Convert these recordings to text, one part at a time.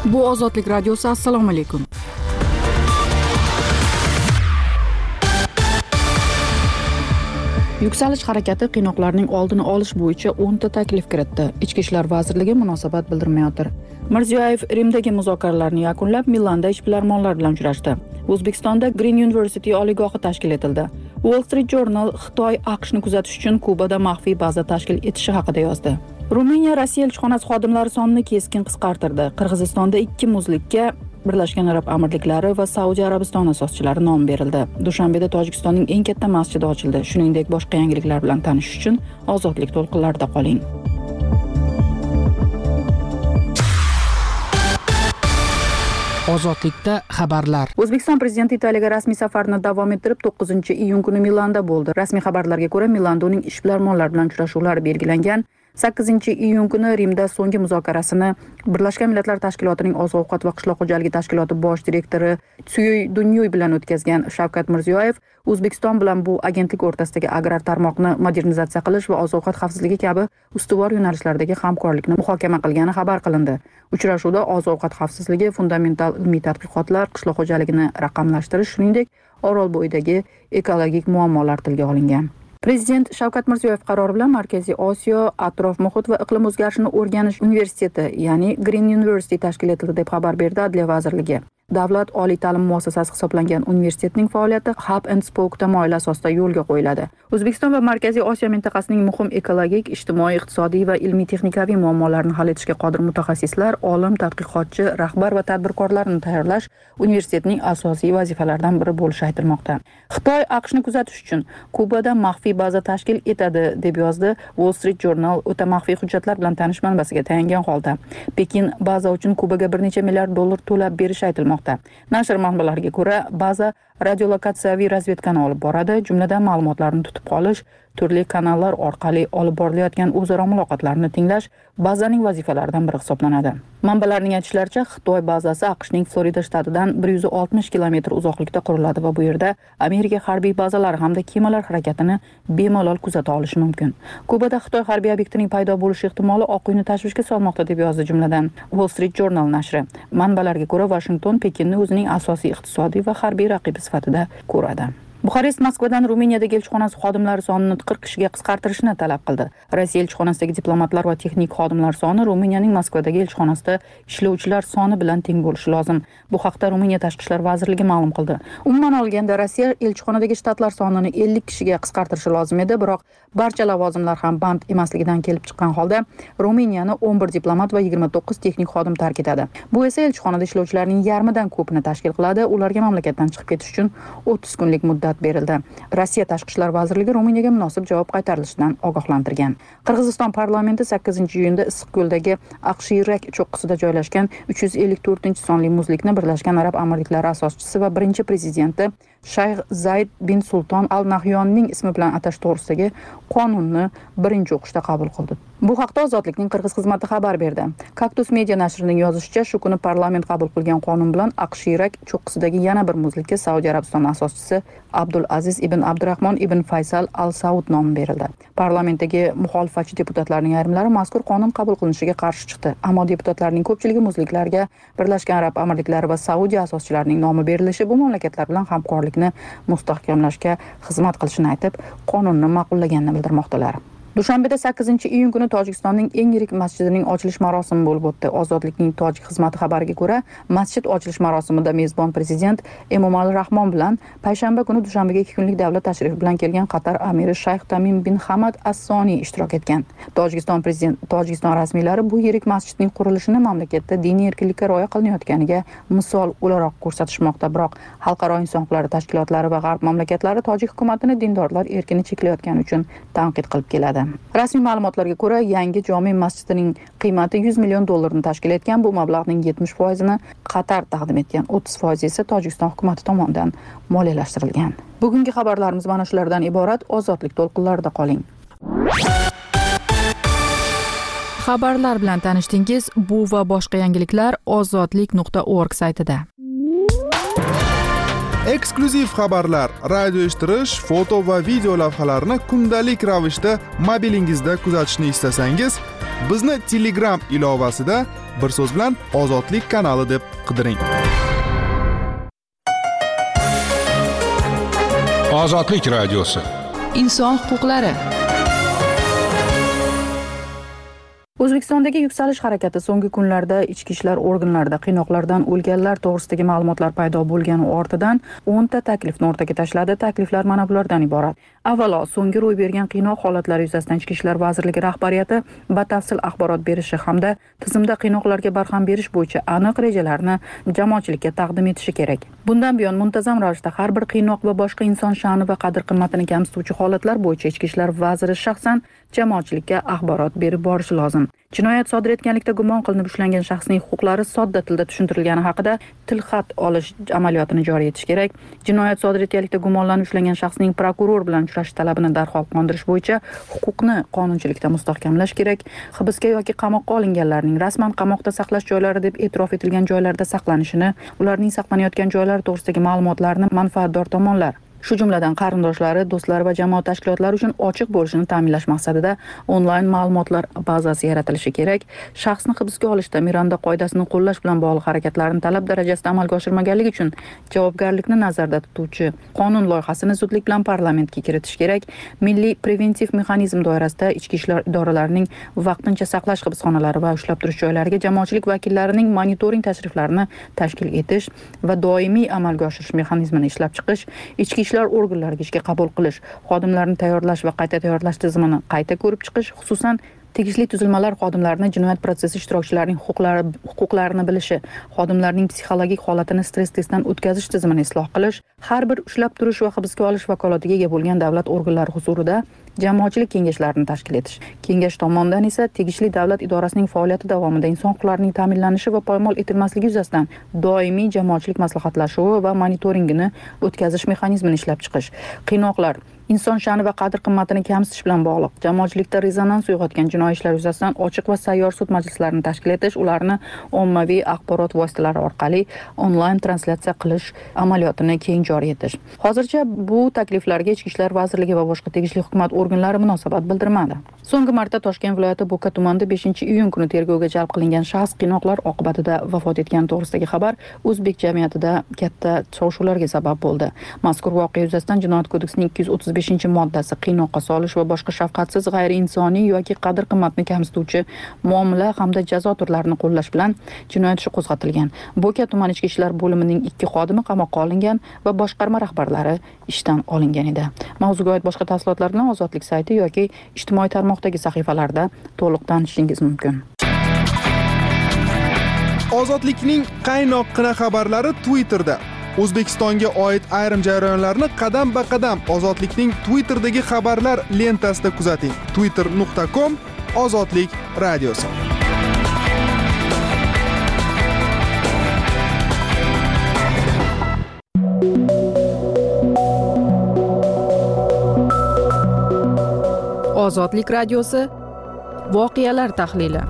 Bu Ozodlik radiosi. Assalomu alaykum. Yuksalish harakati qiynoqlarning oldini olish bo'yicha 10 ta taklif kiritdi. Ichki ishlar vazirligi munosabat bildirmayotir. Mirziyoyev Rimdagi muzokaralarni yakunlab, Milanda ishbilarmonlar bilan uchrashdi. O'zbekistonda Green University oliygohi tashkil etildi. Wall Street Journal Xitoy AQShni kuzatish uchun Kubada maxfiy baza tashkil etishi haqida yozdi. Ruminiya Rossiya elchixonasi xodimlari sonini keskin qisqartirdi. Qirg'izistonda 2 muzlikka Birlashgan Arab Amirliklari va Saudiya Arabistoni asoschilari nom berildi. Dushanbeda Tojikistonning eng katta masjidi ochildi. Shuningdek, boshqa yangiliklar bilan tanishish uchun Ozodlik to'lqinlarida qoling. Ozodlikda xabarlar. O'zbekiston prezidenti Italiyaga rasmiy safarini davom ettirib, 9-iyun kuni Milanda bo'ldi. Rasmiy xabarlarga ko'ra, Milanda uning ishbilarmonlar bilan uchrashuvlari belgilangan. 8-iyun kuni Rimda so'nggi muzokarasini Birlashgan Millatlar Tashkilotining Oziq-ovqat va qishloq xo'jaligi tashkiloti bosh direktori Tsuyoy Dunyoy bilan o'tkazgan Shavkat Mirziyoyev, O'zbekiston bilan bu agentlik o'rtasidagi agrar tarmoqni modernizatsiya qilish va oziq-ovqat xavfsizligi kabi ustuvor yo'nalishlardagi hamkorlikni muhokama qilgani xabar qilindi. Uchrashuvda oziq-ovqat xavfsizligi, fundamental ilmiy tadqiqotlar, qishloq xo'jaligini raqamlashtirish, shuningdek, Orolbo'yidagi ekologik muammolar tilga olingan. Prezident Shavkat Mirziyoyev qarori bilan Markaziy Osiyo atrof-muhit va iqlim o'zgarishini o'rganish universiteti, ya'ni Green University tashkil etildi deb xabar berdi Adliya vazirligi. Davlat oliy ta'lim muassasasi hisoblangan universitetning faoliyati Hub and Spoke tamoyili asosida yo'lga qo'yiladi. O'zbekiston va Markaziy Osiyo mintaqasining muhim ekologik, ijtimoiy, iqtisodiy va ilmiy-texnikaviy muammolarini hal etishga qodir mutaxassislar, olim, tadqiqotchi, rahbar va tadbirkorlarni tayyorlash universitetning asosiy vazifalaridan biri bo'lishi aytilmoqda. Xitoy AQShni kuzatish uchun Kubada maxfiy baza tashkil etadi deb yozdi Wall Street Journal o'ta maxfiy hujjatlar bilan tanish manbasiga tayangan holda. Pekin baza uchun Kubaga bir necha milliard dollar to'lab berishi aytilmoqda. Nashr manbalariga ko'ra, baza radiolokatsiyaviy razvedkani olib boradi, jumladan ma'lumotlarni tutib qolish, turli kanallar orqali olib borilayotgan o'zaro muloqotlarni tinglash bazaning vazifalaridan biri hisoblanadi. Manbalarning aytishlaricha, Xitoy bazasi AQShning Florida shtatidan 160 kilometr uzoqlikda quriladi va bu yerda Amerika harbiy bazalari hamda kemalar harakatini bemalol kuzata olishi mumkin. Kubada Xitoy harbiy obyektining paydo bo'lishi ehtimoli Oq uyni tashvishga solmoqda deb yozdi jumladan Wall Street Journal nashri. Manbalarga ko'ra, Washington Pekinni o'zining asosiy iqtisodiy va harbiy raqibi sifatida ko'radi. Buxarest Moskvadan Ruminiyadagi elchixonasi xodimlari sonini 40 kishiga qisqartirishni talab qildi. Rossiya elchixonasidagi diplomatlar va texnik xodimlar soni Ruminiyaning Moskvadagi elchixonasida ishlovchilar soni bilan teng bo'lishi lozim. Bu haqda Ruminiya Tashqi ishlar vazirligi ma'lum qildi. Umuman olganda Rossiya elchixonadagi shtatlar sonini 50 kishiga qisqartirishi lozim edi, biroq barcha lavozimlar ham band emasligidan kelib chiqqan holda Ruminiyani 11 diplomat va 29 texnik xodim tark etadi. Bu esa elchixonada ishlovchilarning yarmidan ko'pini tashkil qiladi. Ularga mamlakatdan chiqib ketish uchun 30 kunlik muddat berildi. Rossiya Tashqi ishlar vazirligi Ruminiyaga munosib javob qaytarilishidan ogohlantirgan. Qirg'iziston parlamenti 8-iyunda Issiqko'ldagi Aqshirak cho'qqisida joylashgan 354-sonli muzlikni Birlashgan Arab Amirliklari asoschisi va birinchi prezidenti Shayx Zayd bin Sulton Al Nahyonning ismi bilan atash to'g'risidagi qonunni birinchi o'qishda qabul qildi. Bu haqda Ozodlikning Qirg'iz xizmati xabar berdi. Kaktus media nashrining yozishicha, shu kuni parlament qabul qilgan qonun bilan Aqshirak cho'qqisidagi yana bir muzlikka Saudiya Arabistoni asoschisi Abdul Aziz ibn Abdurahmon ibn Faysal Al Saud nomi berildi. Parlamentdagi muxolifatchi deputatlarning ayrimlari mazkur qonun qabul qilinishiga qarshi chiqdi, ammo deputatlarning ko'pchiligi muzliklarga Birlashgan Arab Amirliklari va Saudiya asoschilarining nomi berilishi bu mamlakatlar bilan hamkorlikni mustahkamlashga xizmat qilishini aytib, qonunni ma'qullaganini bildirmoqdalar. Dushanbeda 8-iyun kuni Tojikistonning eng yirik masjidining ochilish marosimi bo'lib o'tdi. Ozodlikning tojik xizmati xabariga ko'ra, masjid ochilish marosimida mezbon prezident Emomali Rahmon bilan payshanba kuni Dushanbega 2 kunlik davlat tashrifi bilan kelgan Qatar amiri Shayx Tamim bin Hamad As-Soni ishtirok etgan. Tojikiston rasmiylari bu yirik masjidning qurilishini mamlakatda diniy erkinlikka rioya qilinayotganiga misol o'laroq ko'rsatishmoqda, biroq xalqaro inson huquqlari tashkilotlari va g'arb mamlakatlari tojik hukumatini dindorlar erkini cheklayotgani uchun tanqid qilib keladi. Rasmiy ma'lumotlarga ko'ra, yangi jome masjidining qiymati 100 million dollarni tashkil etgan. Bu mablag'ning 70%ni Qatar taqdim etgan, 30% esa Tojikiston hukumati tomonidan moliyalashtirilgan. Bugungi xabarlarimiz mana shulardan iborat. Ozodlik to'lqinlarida qoling. Xabarlar bilan tanishdingiz. Bu va boshqa yangiliklar ozodlik.org saytida. Eksklyuziv xabarlar, radio eshittirish, foto va video lavhalarni kundalik ravishda mobilingizda kuzatishni istasangiz, bizni Telegram ilovasida bir so'z bilan Ozodlik kanali deb qidiring. Ozodlik radiosi. Inson huquqlari. O'zbekistondagi yuksalish harakati so'nggi kunlarda ichki ishlar organlarida qiynoqlardan o'lganlar to'g'risidagi ma'lumotlar paydo bo'lgani ortidan 10 ta taklifni o'rtaga tashladi. Takliflar mana bulardan iborat. Avvalo, so'nggi ro'y bergan qiynoq holatlari yuzasidan Ichki ishlar vazirligi rahbariyati batafsil axborot berishi hamda tizimda qiynoqlarga barham berish bo'yicha aniq rejalarni jamoatchilikka taqdim etishi kerak. Bundan buyon muntazam ravishda har bir qiynoq va boshqa inson sha'ni va qadr-qimmatini kamsituvchi holatlar bo'yicha Ichki ishlar vaziri shaxsan jamoatchilikka axborot berib borishi lozim. Jinoyat sodir etganlikda gumon qilinib ushlangan shaxsning huquqlari sodda tilda tushuntirilgani haqida tilxat olish amaliyotini joriy etish kerak. Jinoyat sodir etganlikda gumonlanib ushlangan shaxsning prokuror bilan uchrashish talabini darhol qondirish bo'yicha huquqni qonunchilikda mustahkamlash kerak. Hibsga yoki qamoqqa olinganlarning rasman qamoqda saqlash joylari deb e'tirof etilgan joylarda saqlanishini, ularning saqlanayotgan joylari to'g'risidagi ma'lumotlarni manfaatdor tomonlar, shu jumladan qarindoshlari, do'stlari va jamoat tashkilotlari uchun ochiq bo'lishini ta'minlash maqsadida onlayn ma'lumotlar bazasi yaratilishi kerak. Shaxsni hibsga olishda Miranda qoidasini qo'llash bilan bog'liq harakatlarni talab darajasida amalga oshirmaganligi uchun javobgarlikni nazarda tutuvchi qonun loyihasini zudlik bilan parlamentga kiritish kerak. Milliy preventiv mexanizm doirasida ichki ishlar idoralarining vaqtincha saqlash hibsxonalari va ushlab turish joylariga jamoatchilik vakillarining monitoring tashriflarini tashkil etish va doimiy amalga oshirish mexanizmini ishlab chiqish, ichki ishlar organlariga ishga qabul qilish, xodimlarni tayyorlash va qayta tayyorlash tizimini qayta ko'rib chiqish, xususan tegishli tuzilmalar xodimlarni jinoyat prosessi ishtirokchilarining huquqlarini bilishi, xodimlarning psixologik holatini stress testdan o'tkazish tizimini isloh qilish, har bir ushlab turish va hibsga olish vakolatiga ega bo'lgan davlat organlari huzurida jamoatchilik kengashlarini tashkil etish. Kengash tomonidan esa tegishli davlat idorasining faoliyati davomida inson huquqlarining ta'minlanishi va poymol etilmasligi yuzasidan doimiy jamoatchilik maslahatlashuvi va monitoringini o'tkazish mexanizmini ishlab chiqish. Qiynoqlar inson sha'ni va qadr-qimmatini kamsitish bilan bog'liq jamoatchilikda rezonans uyg'otgan jinoiy ishlar yuzasidan ochiq va sayyor sud majlislarini tashkil etish, ularni ommaviy axborot vositalari orqali onlayn translyatsiya qilish amaliyotini keng joriy etish. Hozircha bu takliflarga Ichki ishlar vazirligi va boshqa tegishli hukumat organlari munosabat bildirmadi. So'nggi marta Toshkent viloyati Bo'ka tumanida 5-iyun kuni tergovga jalb qilingan shaxs qiynoqlar oqibatida vafot etgani to'g'risidagi xabar o'zbek jamiyatida katta shov-shuvlarga sabab bo'ldi. Mazkur voqea yuzasidan Jinoyat kodeksining 235-moddasi qiynoqqa solish va boshqa shafqatsiz, g'ayriinsoniy yoki qadr-qimmatni kamsituvchi muomala hamda jazo turlarini qo'llash bilan jinoyat ishi qo'zg'atilgan. Bo'ka tuman ichki ishlar bo'limining 2 xodimi qamoqqa olingan va boshqarma rahbarlari ishdan olingan edi. Mavzuga oid boshqa tafsilotlar bilan Ozodlik sayti yoki ijtimoiy tarmoqdagi sahifalarda to'liq tanishishingiz mumkin. Ozodlikning qaynoqqina xabarlari Twitterda. O'zbekistonga oid ayrim jarayonlarni qadam-ba-qadam Ozodlikning Twitter'dagi xabarlar lentasida kuzating. twitter.com/ozodlik radiosi. Ozodlik radiosi voqealar tahlili.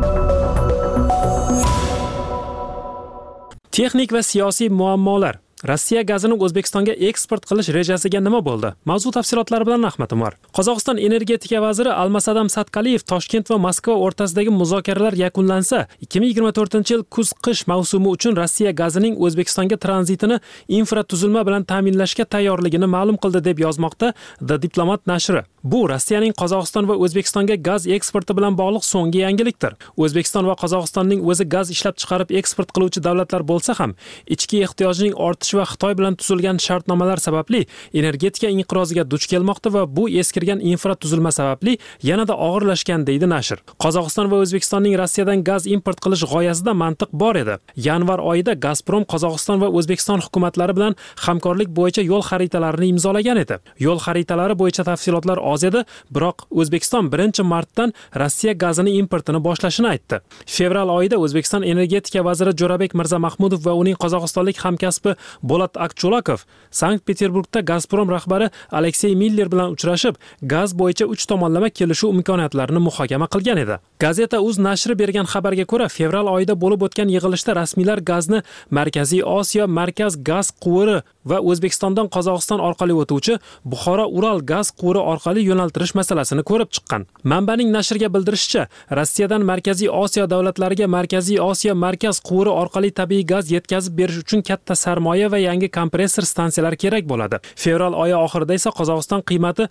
Texnik va siyosiy muammolar. Rossiya gazini O'zbekistonga eksport qilish rejasiga nima bo'ldi? Mavzu tafsilotlari bilan Ahmad Umar. Qozog'iston energetika vaziri Almasadam Satqaliyev Toshkent va Moskva o'rtasidagi muzokaralar yakunlansa, 2024-yil kuz-qish mavsumi uchun Rossiya gazining O'zbekistonga tranzitini infratuzilma bilan ta'minlashga tayyorligini ma'lum qildi deb yozmoqda The Diplomat nashri. Bu Rossiyaning Qozog'iston va O'zbekistonga gaz eksporti bilan bog'liq so'nggi yangilikdir. O'zbekiston va Qozog'istonning o'zi gaz ishlab chiqarib eksport qiluvchi davlatlar bo'lsa ham, ichki ehtiyojning ortishi va Xitoy bilan tuzilgan shartnomalar sababli energetika inqiroziga duch kelmoqda va bu eskirgan infratuzilma sababli yanada og'irlashgan deydi nashr. Qozog'iston va O'zbekistonning Rossiyadan gaz import qilish g'oyasida mantiq bor edi. Yanvar oyida Gazprom Qozog'iston va O'zbekiston hukumatlari bilan hamkorlik bo'yicha yo'l xaritalarini imzolagan edi. Yo'l xaritalari bo'yicha tafsilotlar oz edi, biroq O'zbekiston 1-martdan Rossiya gazini importini boshlashini aytdi. Fevral oyida O'zbekiston energetika vaziri Jo'rabek Mirzamahmudov va uning qozog'istonlik hamkasbi Bolat Akchulakov Sankt-Peterburgda Gazprom rahbari Aleksey Miller bilan uchrashib, gaz bo'yicha 3 tomonlama kelishuv imkoniyatlarini muhokama qilgan edi. Gazeta.uz nashri bergan xabarga ko'ra, fevral oyida bo'lib o'tgan yig'ilishda rasmiylar gazni Markaziy Osiyo markaz gaz quvuri va O'zbekistondan Qozog'iston orqali o'tuvchi Buxoro-Ural gaz quvuri orqali yo'naltirish masalasini ko'rib chiqqan. Manbaning nashrga bildirishicha, Rossiyadan Markaziy Osiyo davlatlariga Markaziy Osiyo markaz quvuri orqali tabiiy gaz yetkazib berish uchun katta sarmoya va yangi kompressor stansiyalar kerak bo'ladi. Fevral oyi oxirida esa Qozog'iston qiymati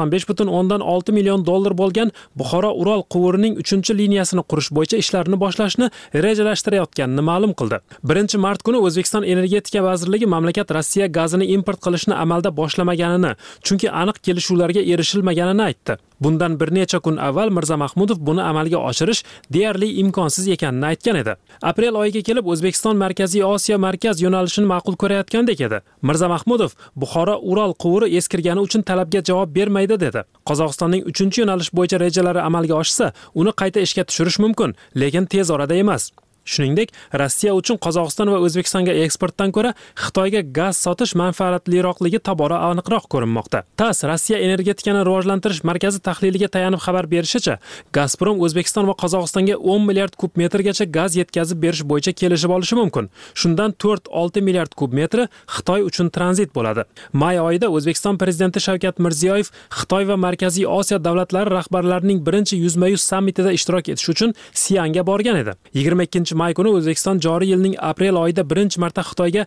95,6 million dollar bo'lgan Buxoro-Ural quvurining 3-liniyasini qurish bo'yicha ishlarni boshlashni rejalashtirayotganini ma'lum qildi. 1-mart kuni O'zbekiston Energetika vazirligi mamlakat Rossiya gazini import qilishni amalda boshlamaganini, chunki aniq kelishuvlarga erishilmaganini aytdi. Bundan bir necha kun avval Mirza Mahmudov buni amalga oshirish deyarli imkonsiz ekanini aytgan edi. Aprel oyiga kelib O'zbekiston Markaziy Osiyo markaz yo'nalishini ma'qul ko'rayotgandek edi. Mirza Mahmudov Buxoro-Ural quvuri eskirgani uchun talabga javob bermaydi dedi. Qozog'istonning 3-yo'nalish bo'yicha rejalari amalga oshsa, uni qayta ishga tushirish mumkin, lekin tez orada emas. Shuningdek, Rossiya uchun Qozog'iston va O'zbekistonga eksportdan ko'ra Xitoyga gaz sotish manfaatliroqligi tobora aniqroq ko'rinmoqda. TASS Rossiya energetikani rivojlantirish markazi tahliliga tayanib xabar berishicha, Gazprom O'zbekiston va Qozog'istonga 10 milliard kub metrgacha gaz yetkazib berish bo'yicha kelishib olishi mumkin. Shundan 4-6 milliard kub metri Xitoy uchun tranzit bo'ladi. May oyida O'zbekiston prezidenti Shavkat Mirziyoyev Xitoy va Markaziy Osiyo davlatlari rahbarlarining birinchi yuzma-yuz sammitida ishtirok etish uchun Sianga borgan edi. 22 may kuni O'zbekiston joriy yilning aprel oyida birinchi marta Xitoyga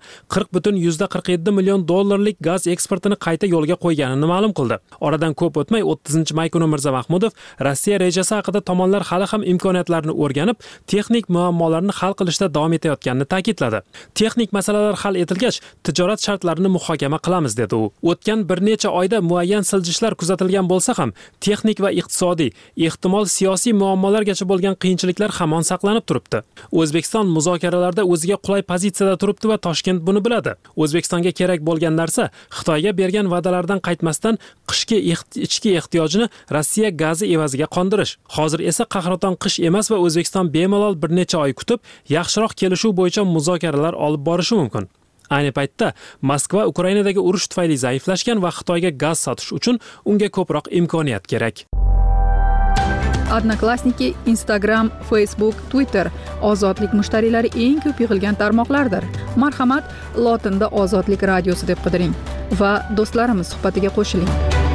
40,47 million dollarlik gaz eksportini qayta yo'lga qo'yganini ma'lum qildi. Oradan ko'p o'tmay 30 may kuni Mirza Mahmudov Rossiya rejasi haqida tomonlar hali ham imkoniyatlarni o'rganib, texnik muammolarni hal qilishda davom etayotganini ta'kidladi. Texnik masalalar hal etilgach, tijorat shartlarini muhokama qilamiz dedi u. O'tgan bir necha oyda muayyan siljishlar kuzatilgan bo'lsa ham, texnik va iqtisodiy, ehtimol siyosiy muammolargacha bo'lgan qiyinchiliklar hamon saqlanib turibdi. O'zbekiston muzokaralarda o'ziga qulay pozitsiyada turibdi va Toshkent buni biladi. O'zbekistonga kerak bo'lgan narsa Xitoyga bergan va'dalardan qaytmasdan qishki ichki ehtiyojini Rossiya gazi evaziga qondirish. Hozir esa qahraton qish emas va O'zbekiston bemalol bir necha oy kutib, yaxshiroq kelishuv bo'yicha muzokaralar olib borishi mumkin. Ayni paytda Moskva Ukrainadagi urush tufayli zaiflashgan va Xitoyga gaz sotish uchun unga ko'proq imkoniyat kerak. Odnoklassniki, Instagram, Facebook, Twitter ozodlik mushtariylari eng ko'p yig'ilgan tarmoqlardir. Marhamat, lotinda Ozodlik radiosi deb qidiring va do'stlarimiz suhbatiga qo'shiling.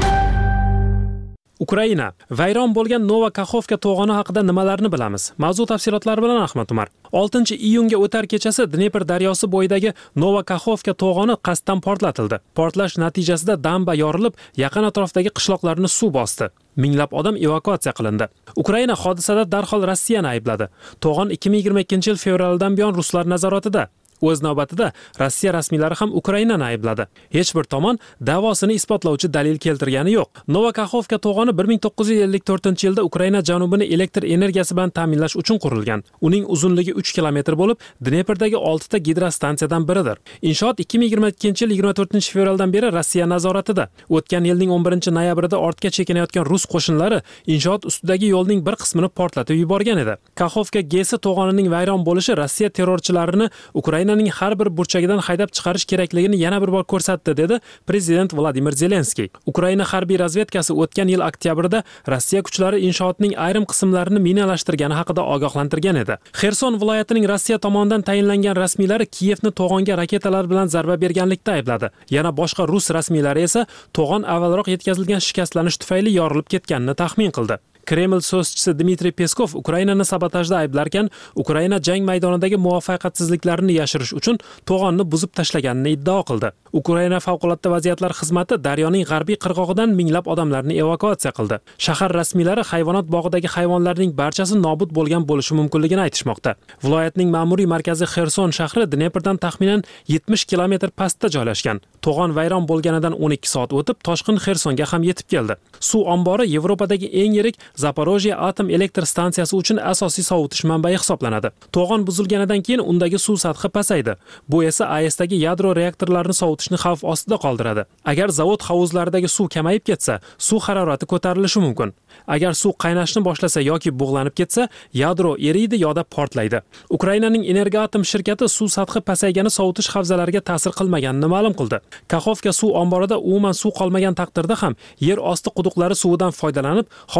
Ukraina vayron bo'lgan Nova-Kakhovka to'g'oni haqida nimalarni bilamiz? Mavzu tafsilotlari bilan Ahmad Umar. 6-iyunga o'tar kechasi Dnepr daryosi bo'yidagi Nova-Kakhovka to'g'oni qasddan portlatildi. Portlash natijasida damba yorilib, yaqin atrofdagi qishloqlarni suv bosdi. Minglab odam evakuatsiya qilindi. Ukraina hodisada darhol Rossiyani aybladi. To'g'on 2022-yil fevraldan buyon ruslar nazoratida. O'z navbatida Rossiya rasmiylari ham Ukrainani aybladi. Hech bir tomon da'vosini isbotlovchi dalil keltirgani yo'q. Nova-Kakhovka to'g'oni 1954-yilda Ukraina janubini elektr energiyasi bilan ta'minlash uchun qurilgan. Uning uzunligi 3 kilometr bo'lib, Dneprdagi 6 ta gidrostansiyadan biridir. Inshoot 2022-yil 24-fevraldan beri Rossiya nazoratida. O'tgan yilning 11-noyabrida ortga chekinayotgan rus qo'shinlari inshoot ustidagi yo'lning bir qismini portlatib yuborgan edi. Kakhovka GES to'g'onining vayron bo'lishi Rossiya terrorchilarini Ukrainaning har bir burchagidan haydab chiqarish kerakligini yana bir bor ko'rsatdi, dedi prezident Vladimir Zelenskiy. Ukraina harbiy razvedkasi o'tgan yil oktyabrda Rossiya kuchlari inshootning ayrim qismlarini minalashtirgani haqida ogohlantirgan edi. Xerson viloyatining Rossiya tomonidan tayinlangan rasmiylari Kiyevni to'g'onga raketalar bilan zarba berganlikda aybladi. Yana boshqa rus rasmiylari esa to'g'on avvalroq yetkazilgan shikastlanish tufayli yorilib ketganini taxmin qildi. Kreml so'zchisi Dmitriy Peskov Ukrainani sabotajda ayblarkan, Ukraina jang maydonidagi muvaffaqiyatsizliklarini yashirish uchun to'g'onni buzib tashlaganini iddao qildi. Ukraina favqulodda vaziyatlar xizmati daryoning g'arbiy qirg'og'idan minglab odamlarni evakuatsiya qildi. Shahar rasmiylari hayvonot bog'idagi hayvonlarning barchasi nobud bo'lgan bo'lishi mumkinligini aytishmoqda. Viloyatning ma'muriy markazi Xerson shahri Dneprdan taxminan 70 kilometr pastda joylashgan. To'g'on vayron bo'lganidan 12 soat o'tib, toshqin Xersonga ham yetib keldi. Suv ombori Yevropadagi eng yirik Zaporojye atom elektr stansiyasi uchun asosiy sovutish manbai hisoblanadi. To'g'on buzilganidan keyin undagi suv sathi pasaydi. Bu esa AESdagi yadro reaktorlarini sovutishni xavf ostida qoldiradi. Agar zavod hovuzlaridagi suv kamayib ketsa, suv harorati ko'tarilishi mumkin. Agar suv qaynashni boshlasa yoki bug'lanib ketsa, yadro eriydi yoda portlaydi. Ukrainaning Energoatom shirkati suv sathi pasaygani sovutish havzalariga ta'sir qilmaganini ma'lum qildi. Kakhovka suv omborida umuman suv qolmagan taqdirda ham yer osti quduqlari suvidan foydalanib, hovuzlarni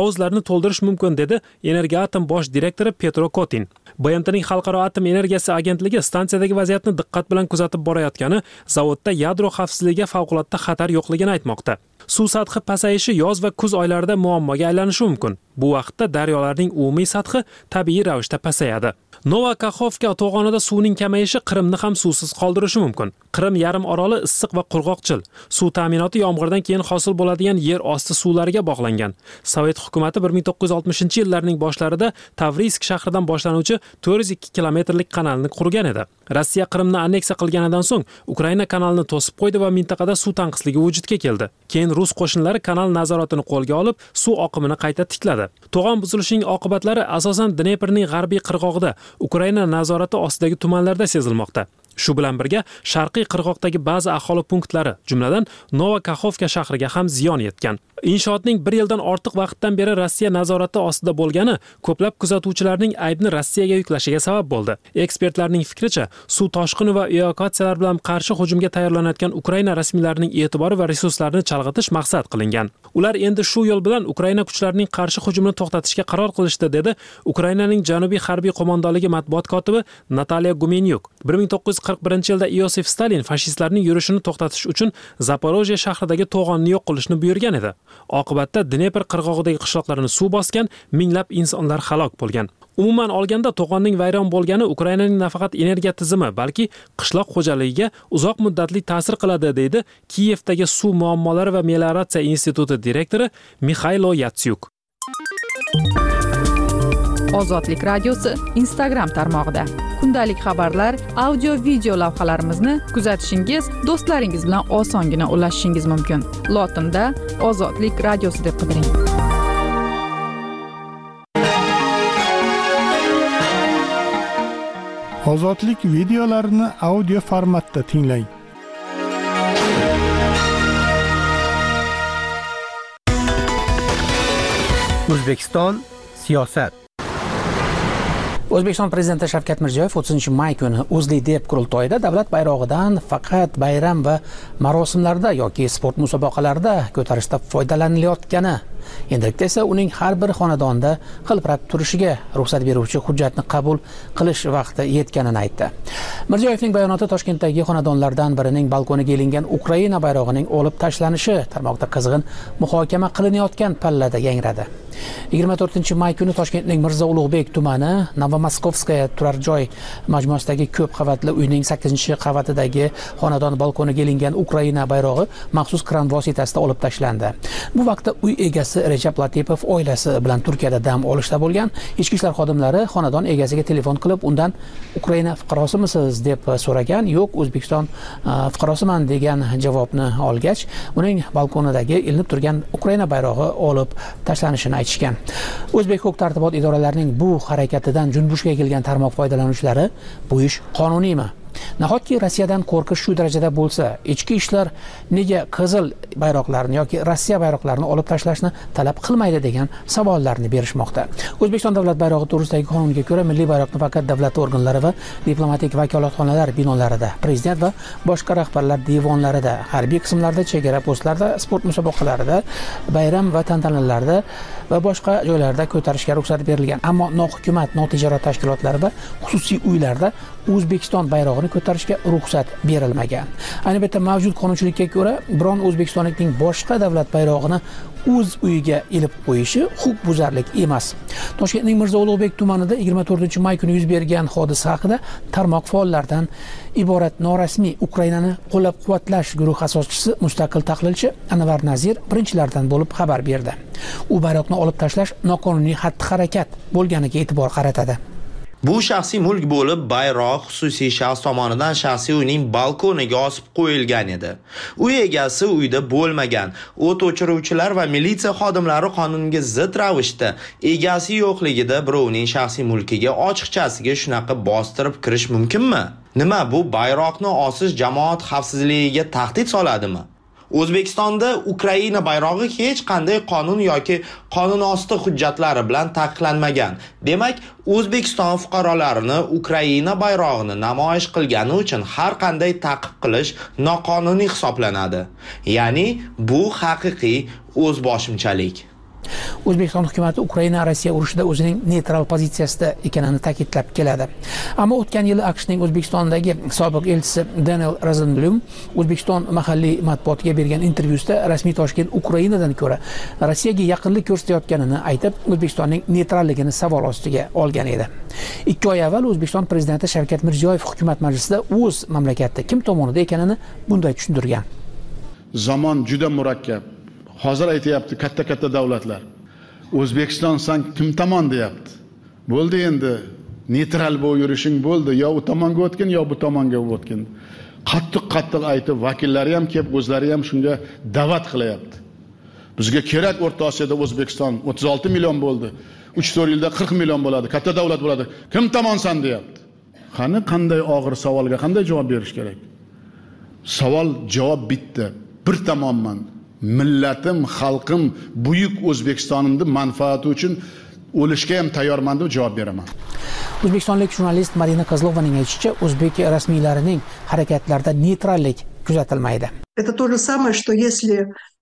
to'ldirish mumkin, dedi Energoatom bosh direktori Petro Kotin. BMTning Xalqaro atom energiyasi agentligi stansiyadagi vaziyatni diqqat bilan kuzatib borayotgani, zavodda yadro xavfsizligiga favqulodda xatar yo'qligini aytmoqda. Suv sathi pasayishi yoz va kuz oylarida muammoga aylanishi mumkin. Bu vaqtda daryolarning umumiy sathi tabiiy ravishda pasayadi. Nova Kakhovka to'g'onida suvning kamayishi Qrimni ham suvsiz qoldirishi mumkin. Qrim yarim oroli issiq va qurg'oqchil. Suv ta'minoti yomg'irdan keyin hosil bo'ladigan yer osti suvlariga bog'langan. Sovet hukumatı 1960-yillarning boshlarida Tavrisk shahridan boshlanuvchi 402 kilometrlik kanalni qurgan edi. Rossiya Qrimni anneksiya qilganidan so'ng Ukraina kanalni to'sib qo'ydi va mintaqada suv tanqisligi vujudga keldi. Keyin rus qo'shinlari kanal nazoratini qo'lga olib, suv oqimini qayta tikladi. To'g'on buzilishining oqibatlari asosan Dneprning g'arbiy qirg'og'ida, Ukraina nazorati ostidagi tumanlarda sezilmoqda. Shu bilan birga sharqiy qirg'oqdagi ba'zi aholi punktlari, jumladan Nova Kakhovka shahriga ham ziyon yetgan. Inshootning 1 yildan ortiq vaqtdan beri Rossiya nazorati ostida bo'lgani ko'plab kuzatuvchilarning aybni Rossiyaga yuklashiga sabab bo'ldi. Ekspertlarning fikricha, suv toshqini va evakuatsiyalar bilan qarshi hujumga tayyorlanayotgan Ukraina rasmiylarining e'tibori va resurslarini chalg'itish maqsad qilingan. Ular endi shu yo'l bilan Ukraina kuchlarining qarshi hujumini to'xtatishga qaror qilishdi, dedi Ukrainaning Janubiy harbiy qo'mondonligi matbuot kotibi Nataliya Gumenyuk. 1941-yilda Iosif Stalin fashistlarning yurishini to'xtatish uchun Zaporojye shahridagi to'g'onni yo'q qilishni buyurgan edi. Oqibatda Dnepr qirg'og'idagi qishloqlarni suv bosgan, minglab insonlar halok bo'lgan. Umuman olganda to'g'onning vayron bo'lgani Ukrainaning nafaqat energiya tizimi, balki qishloq xo'jaligiga uzoq muddatli ta'sir qiladi, deydi Kiyevdagi suv muammolari va melioratsiya instituti direktori Mikhailo Yatsyuk. Ozodlik radiosi Instagram tarmog'ida kundalik xabarlar, audio video lavhalarimizni kuzatishingiz, do'stlaringiz bilan osongina ulashishingiz mumkin. Lotinda Ozodlik radiosi deb qidiring. Ozodlik videolarini audio formatda tinglang. O'zbekiston siyosat. O'zbekiston prezidenti Shavkat Mirziyoyev 30-may kuni O'zLiDep qurultoyida davlat bayrog'idan faqat bayram va marosimlarda yoki sport musobaqalarida ko'tarishda foydalanilayotgani, endilikda esa uning har bir xonadonda hilpirab turishiga ruxsat beruvchi hujjatni qabul qilish vaqti yetganini aytdi. Mirziyoyevning bayonoti Toshkentdagi xonadonlardan birining balkoniga ilingan Ukraina bayrog'ining olib tashlanishi tarmoqda qizg'in muhokama qilinayotgan pallada yangradi. 24-may kuni Toshkentning Mirzo Ulug'bek tumani Novomoskovskaya turar joy majmuasidagi ko'p qavatli uyning 8-qavatidagi xonadon balkoniga ilingan Ukraina bayrog'i maxsus kran vositasida olib tashlandi. Bu vaqtda uy egasi Rejab Latipov oilasi bilan Turkiyada dam olishda bo'lgan. Ichki ishlar xodimlari xonadon egasiga telefon qilib, undan Ukraina fuqarosimisiz deb so'ragan. Yo'q, O'zbekiston fuqarosiman degan javobni olgach, uning balkonidagi ilinib turgan Ukraina bayrog'i olib tashlanishini aytishgan. O'zbek huquq-tartibot idoralarining bu harakatidan junbushga kelgan tarmoq foydalanuvchilari, bu ish qonuniymi? Nahotki Rossiyadan qo'rqish shu darajada bo'lsa, ichki ishlar nega qizil bayroqlarni yoki Rossiya bayroqlarini olib tashlashni talab qilmaydi degan savollarni berishmoqda. O'zbekiston davlat bayrog'i to'g'risidagi qonunga ko'ra milliy bayroqni faqat davlat organlari va diplomatik vakolatxonalar binolarida, prezident va boshqa rahbarlar devonlarida, harbiy qismlarda, chegara postlarida, sport musobaqalarida, bayram va tantanalarda va boshqa joylarda ko'tarishga ruxsat berilgan. Ammo nohukumat, notijorat tashkilotlari va xususiy uylarda O'zbekiston bayrog'ini ko'tarishga ruxsat berilmagan. Ayni paytda mavjud qonunchilikka ko'ra, biron o'zbekistonlikning boshqa davlat bayrog'ini o'z uyiga ilib qo'yishi huquqbuzarlik emas. Toshkentning Mirzo Ulug'bek tumanida 24-may kuni yuz bergan hodisa haqida tarmoq faollaridan iborat norasmiy Ukrainani qo'llab-quvvatlash guruhi asoschisi, mustaqil tahlilchi Anvar Nazir birinchilardan bo'lib xabar berdi. U bayroqni olib tashlash noqonuniy xatti-harakat bo'lganiga e'tibor qaratadi. Bu shaxsiy mulk bo'lib, bayroq xususiy shaxs tomonidan shaxsiy uyning balkoniga osib qo'yilgan edi. Uy egasi uyda bo'lmagan. O't o'chiruvchilar va militsiya xodimlari qonunga zid ravishda egasi yo'qligida birovning shaxsiy mulkiga ochiqchasiga shunaqa bostirib kirish mumkinmi? Nima bu bayroqni osish jamoat xavfsizligiga tahdid soladimi? O'zbekistonda Ukraina bayrog'i hech qanday qonun yoki qonunosti hujjatlari bilan taqiqlanmagan. Demak, O'zbekiston fuqarolarini Ukraina bayrog'ini namoyish qilgani uchun har qanday ta'qib qilish noqonuniy hisoblanadi. Ya'ni bu haqiqiy o'zboshimchalik. O'zbekiston hukumati Ukraina-Rossiya urushida o'zining neytral pozitsiyasida ekanini ta'kidlab keladi. Ammo o'tgan yili AQShning O'zbekistondagi sobiq elchisi Daniel Rosenblum O'zbekiston mahalliy matbuotiga bergan intervyusida rasmiy Toshkent Ukrainadan ko'ra Rossiyaga yaqinlik ko'rsatayotganini aytib, O'zbekistonning neytralligini savol ostiga olgan edi. 2 oy avval O'zbekiston prezidenti Shavkat Mirziyoyev hukumat majlisida o'z mamlakati kim tomonida ekanini bunday tushuntirgan. Zamon juda murakkab. Hozir aytayapti katta davlatlar. O'zbekiston san kim tomon deyapti. Bo'ldi endi neytral bo'lib yurishing bo'ldi, yo u tomonga o'tgin, yo bu tomonga o'tgin. Qattiq aytib, vakillari ham kelib, o'zlari ham shunga da'vat qilyapti. Bizga kerak O'rta Osiyoda O'zbekiston 36 million bo'ldi. 3-4 yilda 40 million bo'ladi, katta davlat bo'ladi. Kim tomonsan deyapti. Qani qanday og'ir savolga qanday javob berish kerak? Savol javob bitta. Bir tomonman. Millatim, xalqim, buyuk O'zbekistonimni manfaati uchun o'lishga ham tayyorman deb javob beraman. O'zbekistonlik jurnalist Marina Kozlovaning aytishicha, o'zbek rasmiylarining harakatlarida neytrallik kuzatilmaydi. Это то же самое, что если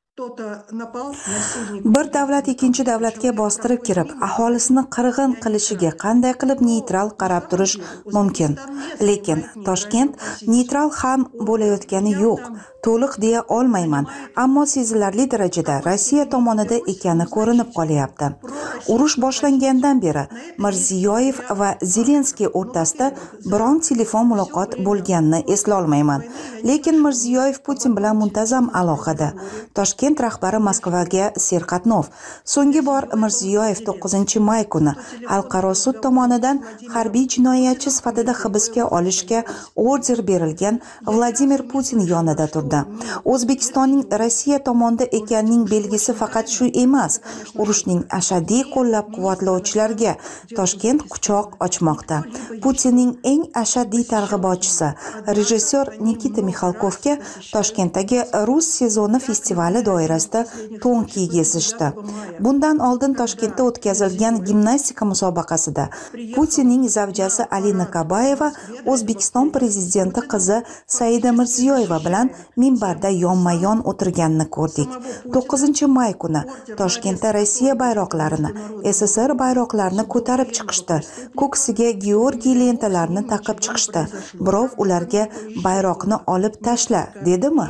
bir davlat ikkinchi davlatga bostirib kirib, aholisini qirg'in qilishiga qanday qilib neytral qarab turish mumkin? Lekin Toshkent neytral ham bo'layotgani yo'q. To'liq deya olmayman, ammo sezilarli darajada Rossiya tomonida ekani ko'rinib qolyapti. Urush boshlangandan beri Mirziyoyev va Zelenskiy o'rtasida biron telefon muloqot bo'lganini esla olmayman. Lekin Mirziyoyev Putin bilan muntazam aloqada. Toshkent rahbari Moskvaga serqatnov. So'nggi bor Mirziyoyev 9-may kuni xalqaro sud tomonidan harbiy jinoyatchi sifatida hibsga olishga order berilgan Vladimir Putin yonida turdi. O'zbekistonning Rossiya tomonida ekanining belgisi faqat shu emas. Urushning ashaddiy qo'llab-quvvatlovchilarga Toshkent quchoq ochmoqda. Putinning eng ashaddiy targ'ibotchisi rejissyor Nikita Mixalkovga Toshkentdagi Rus sezoni festivali doirasida to'n kiygizishdi. Bundan oldin Toshkentda o'tkazilgan gimnastika musobaqasida Putinning zavjasi Alina Kabayeva O'zbekiston prezidenti qizi Saida Mirziyoyeva bilan minbarda yonma-yon o'tirganini ko'rdik. 9-may kuni Toshkentda Rossiya bayroqlarini, SSR bayroqlarini ko'tarib chiqishdi. Ko'ksiga Georgiy lentalarini taqib chiqishdi. Birov ularga bayroqni olib tashla dedimi?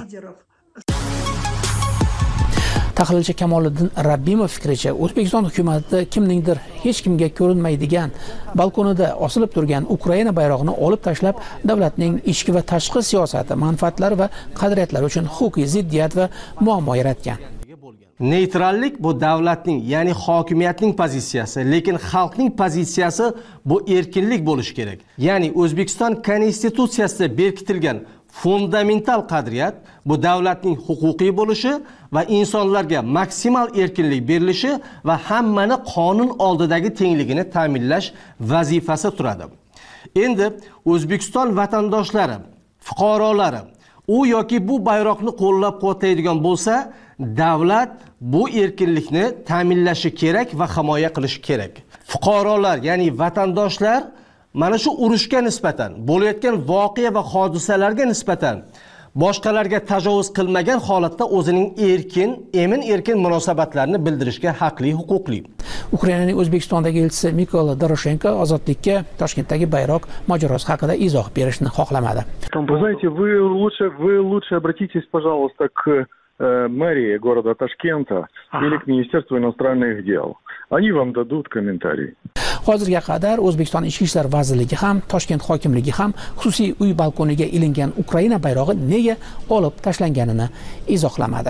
Tahlilchi Kamoliddin Rabbimov fikricha, O'zbekiston hukumati kimningdir hech kimga ko'rinmaydigan balkonida osilib turgan Ukraina bayrog'ini olib tashlab, davlatning ichki va tashqi siyosati, manfaatlari va qadriyatlari uchun huquqiy ziddiyat va muammo yaratgan. Neytrallik bu davlatning, ya'ni hokimiyatning pozitsiyasi, lekin xalqning pozitsiyasi bu erkinlik bo'lishi kerak. Ya'ni O'zbekiston konstitutsiyasida berkitilgan fundamental qadriyat bu davlatning huquqiy bo'lishi va insonlarga maksimal erkinlik berilishi va hammani qonun oldidagi tengligini ta'minlash vazifasi turadi. Endi O'zbekiston vatandoshlari, fuqarolari u yoki bu bayroqni qo'llab-quvvatlaydigan bo'lsa, davlat bu erkinlikni ta'minlashi kerak va himoya qilishi kerak. Fuqarolar, ya'ni vatandoshlar mana shu urushga nisbatan, bo'layotgan voqea va hodisalarga nisbatan boshqalarga tajovuz qilmagan holatda o'zining emin-erkin munosabatlarini bildirishga haqli, huquqli. Ukrainaning O'zbekistondagi elchisi Mikola Doroshenko ozodlikka Toshkentdagi bayroq mojarosi haqida izoh berishni xohlamadi. Вы знаете, вы лучше обратитесь, пожалуйста, к мэрии города Ташкента или к Министерству иностранных дел. Они вам дадут комментарий. Hozirga qadar O'zbekiston Ichki ishlar vazirligi ham, Toshkent hokimligi ham xususiy uy balkoniga ilingan Ukraina bayrog'i nega olib tashlanganini izohlamadi.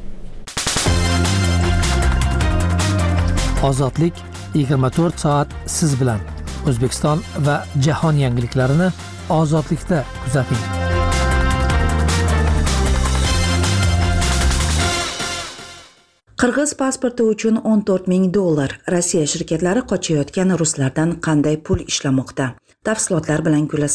Ozodlik 24 soat siz bilan. O'zbekiston va jahon yangiliklarini ozodlikda kuzating. Qirg'iz pasporti uchun $14,000 Rossiya shirkatlari qochayotgan ruslardan qanday pul ishlamoqda? Tafsilotlar bilan Gulasal.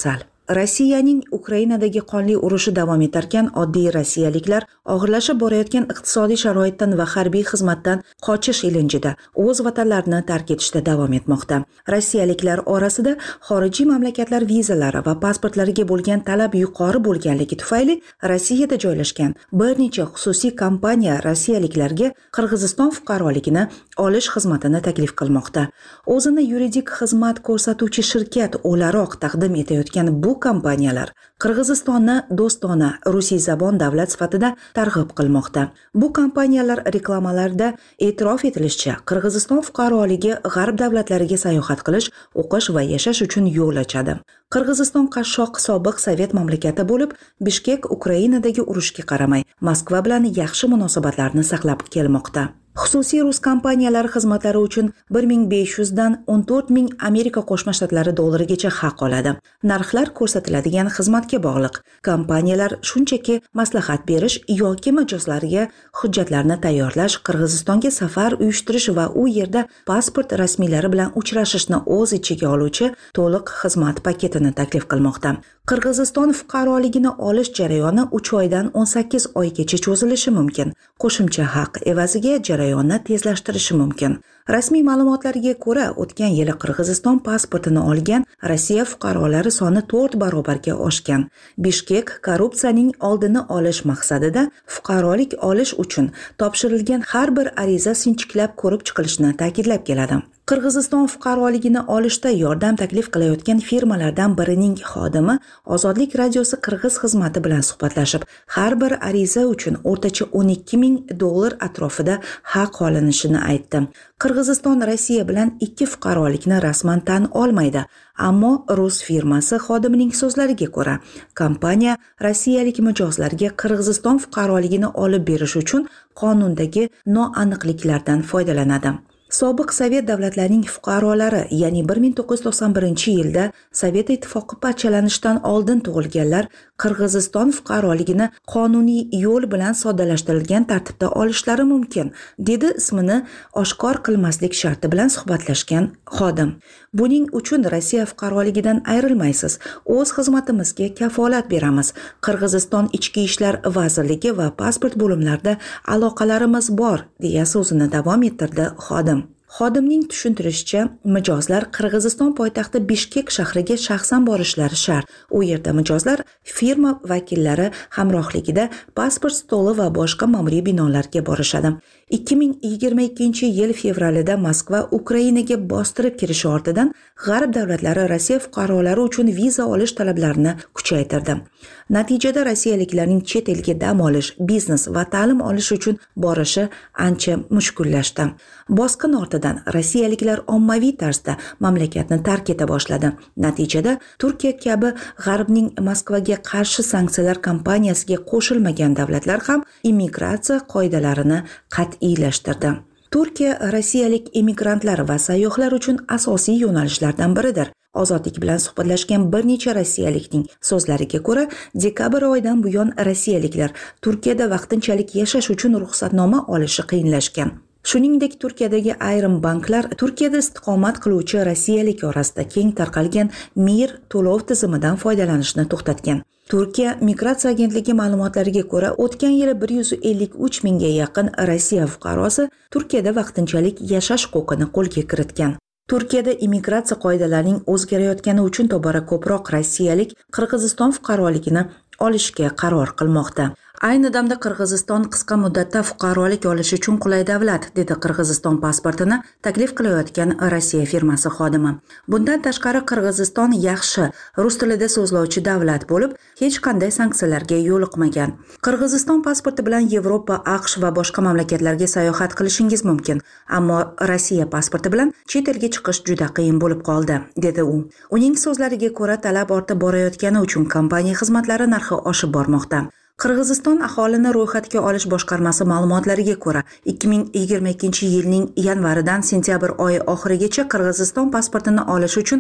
Rossiyaning Ukrainadagi qonli urushi davom etarkan, oddiy rossiyaliklar og'irlashib borayotgan iqtisodiy sharoitdan va harbiy xizmatdan qochish ilinjida o'z vatanlarini tark etishda davom etmoqda. Rossiyaliklar orasida xorijiy mamlakatlar vizalari va pasportlariga bo'lgan talab yuqori bo'lganligi tufayli Rossiyada joylashgan bir necha xususiy kompaniya rossiyaliklarga Qirg'iziston fuqaroligini olish xizmatini taklif qilmoqda. O'zini yuridik xizmat ko'rsatuvchi shirkat o'laroq taqdim etayotgan bu kompaniyalar Qirg'izistonni do'stona rusiy zabon davlat sifatida targ'ib qilmoqda. Bu kompaniyalar reklamalarida e'tirof etilishicha, Qirg'iziston fuqaroligi g'arb davlatlariga sayohat qilish, o'qish va yashash uchun yo'l ochadi. Qirg'iziston qashshoq sobiq sovet mamlakati bo'lib, Bishkek Ukrainadagi urushga qaramay Moskva bilan yaxshi munosabatlarni saqlab kelmoqda. Xususiy rus kompaniyalari xizmatlari uchun 1500 dan 14000 Amerika Qo'shma Shtatlari dollarigacha haq oladi. Narxlar ko'rsatiladigan xizmatga bog'liq. Kompaniyalar shunchaki maslahat berish yoki mijozlarga hujjatlarni tayyorlash, Qirg'izistonga safar uyushtirish va u yerda pasport rasmiylari bilan uchrashishni o'z ichiga oluvchi to'liq xizmat paketini taklif qilmoqda. Qirg'iziston fuqaroligini olish jarayoni 3 oydan 18 oygacha cho'zilishi mumkin. Qo'shimcha haq evaziga jarayonni tezlashtirishi mumkin. Rasmiy ma'lumotlarga ko'ra, o'tgan yili Qirg'iziston pasportini olgan Rossiya fuqarolari soni 4 barobarga oshgan. Bishkek korrupsiyaning oldini olish maqsadida fuqarolik olish uchun topshirilgan har bir ariza sinchiklab ko'rib chiqilishini ta'kidlab keladi. Qirg'iziston fuqaroligini olishda yordam taklif qilayotgan firmalardan birining xodimi Ozodlik radiosi Qirg'iz xizmati bilan suhbatlashib, har bir ariza uchun o'rtacha $12,000 atrofida haq olinishini aytdi. Qirg'iziston Rossiya bilan ikki fuqarolikni rasman tan olmaydi, ammo rus firmasi xodimining so'zlariga ko'ra, kompaniya rossiyalik mijozlarga Qirg'iziston fuqaroligini olib berish uchun qonundagi noaniqliklardan foydalanadi. Sobiq Sovet davlatlarining fuqarolari, ya'ni 1991-yilda Sovet ittifoqi parchalanishidan oldin tug'ilganlar Qirg'iziston fuqaroligini qonuniy yo'l bilan soddalashtirilgan tartibda olishlari mumkin, dedi ismini oshkor qilmaslik sharti bilan suhbatlashgan xodim. Buning uchun Rossiya fuqaroligidan ayrilmaysiz. O'z xizmatimizga kafolat beramiz. Qirg'iziston Ichki ishlar vazirligi va pasport bo'limlarida aloqalarimiz bor, deya so'zini davom ettirdi xodim. Xodimning tushuntirishicha, mijozlar Qirg'iziston poytaxti Bishkek shahriga shaxsan borishlari shart. U yerda mijozlar firma vakillari hamrohligida pasport stoli va boshqa ma'muriy binolarga borishadi. 2022-yil fevralida Moskva Ukrainaga bostirib kirishi ortidan g'arb davlatlari Rossiya fuqarolari uchun viza olish talablarini kuchaytirdi. Natijada rossiyaliklarning chet elga dam olish, biznes va ta'lim olish uchun borishi ancha mushkullashdi. Bosqin ortidan rossiyaliklar ommaviy tarzda mamlakatni tark eta boshladi. Natijada Turkiya kabi G'arbning Moskvaga qarshi sanksiyalar kampaniyasiga qo'shilmagan davlatlar ham immigratsiya qoidalarini qat'iylashtirdi. Turkiya rossiyalik immigrantlar va sayyohlar uchun asosiy yo'nalishlardan biridir. Ozodlik bilan suhbatlashgan bir necha rossiyalikning so'zlariga ko'ra, dekabr oyidan buyon rossiyaliklar Turkiyada vaqtinchalik yashash uchun ruxsatnoma olishi qiyinlashgan. Shuningdek, Turkiyadagi ayrim banklar Turkiyada istiqomat qiluvchi rossiyalik orasida keng tarqalgan Mir to'lov tizimidan foydalanishni to'xtatgan. Turkiya migratsiya agentligi ma'lumotlariga ko'ra, o'tgan yili 153 mingga yaqin Rossiya fuqarosi Turkiyada vaqtinchalik yashash huquqini qo'lga kiritgan. Turkiyada immigratsiya qoidalarining o'zgarayotgani uchun tobora ko'proq rossiyalik Qirg'iziston fuqaroligini olishga qaror qilmoqda. Ayni damda Qirg'iziston qisqa muddatda fuqarolik olish uchun qulay davlat, dedi Qirg'iziston pasportini taklif qilayotgan Rossiya firmasi xodimi. Bundan tashqari Qirg'iziston yaxshi rus tilida so'zlovchi davlat bo'lib, hech qanday sanksiyalarga yo'liqmagan. Qirg'iziston pasporti bilan Yevropa, AQSh va boshqa mamlakatlarga sayohat qilishingiz mumkin, ammo Rossiya pasporti bilan chet elga chiqish juda qiyin bo'lib qoldi, dedi u. Uning so'zlariga ko'ra, talab ortib borayotgani uchun kompaniya xizmatlari narxi oshib bormoqda. Qirg'iziston aholini ro'yxatga olish boshqarmasi ma'lumotlariga ko'ra, 2022-yilning yanvaridan sentyabr oyi oxirigacha Qirg'iziston pasportini olish uchun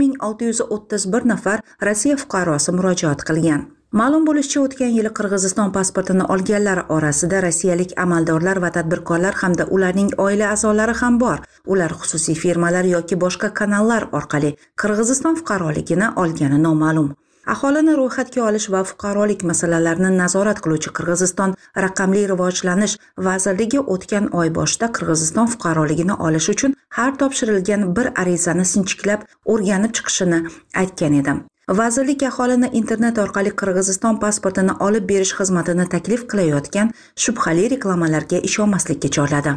1631 nafar Rossiya fuqarosi murojaat qilgan. Ma'lum bo'lishicha, o'tgan yili Qirg'iziston pasportini olganlar orasida rossiyalik amaldorlar va tadbirkorlar hamda ularning oila a'zolari ham bor. Ular xususiy firmalar yoki boshqa kanallar orqali Qirg'iziston fuqaroligini olgani noma'lum. Aholini ro'yxatga olish va fuqarolik masalalarini nazorat qiluvchi Qirg'iziston raqamli rivojlanish vazirligi o'tgan oy boshida Qirg'iziston fuqaroligini olish uchun har topshirilgan bir arizani sinchiklab o'rganib chiqishini aytgan edi. Vazirlik aholini internet orqali Qirg'iziston pasportini olib berish xizmatini taklif qilayotgan shubhali reklamalarga ishonmaslikka chorladi.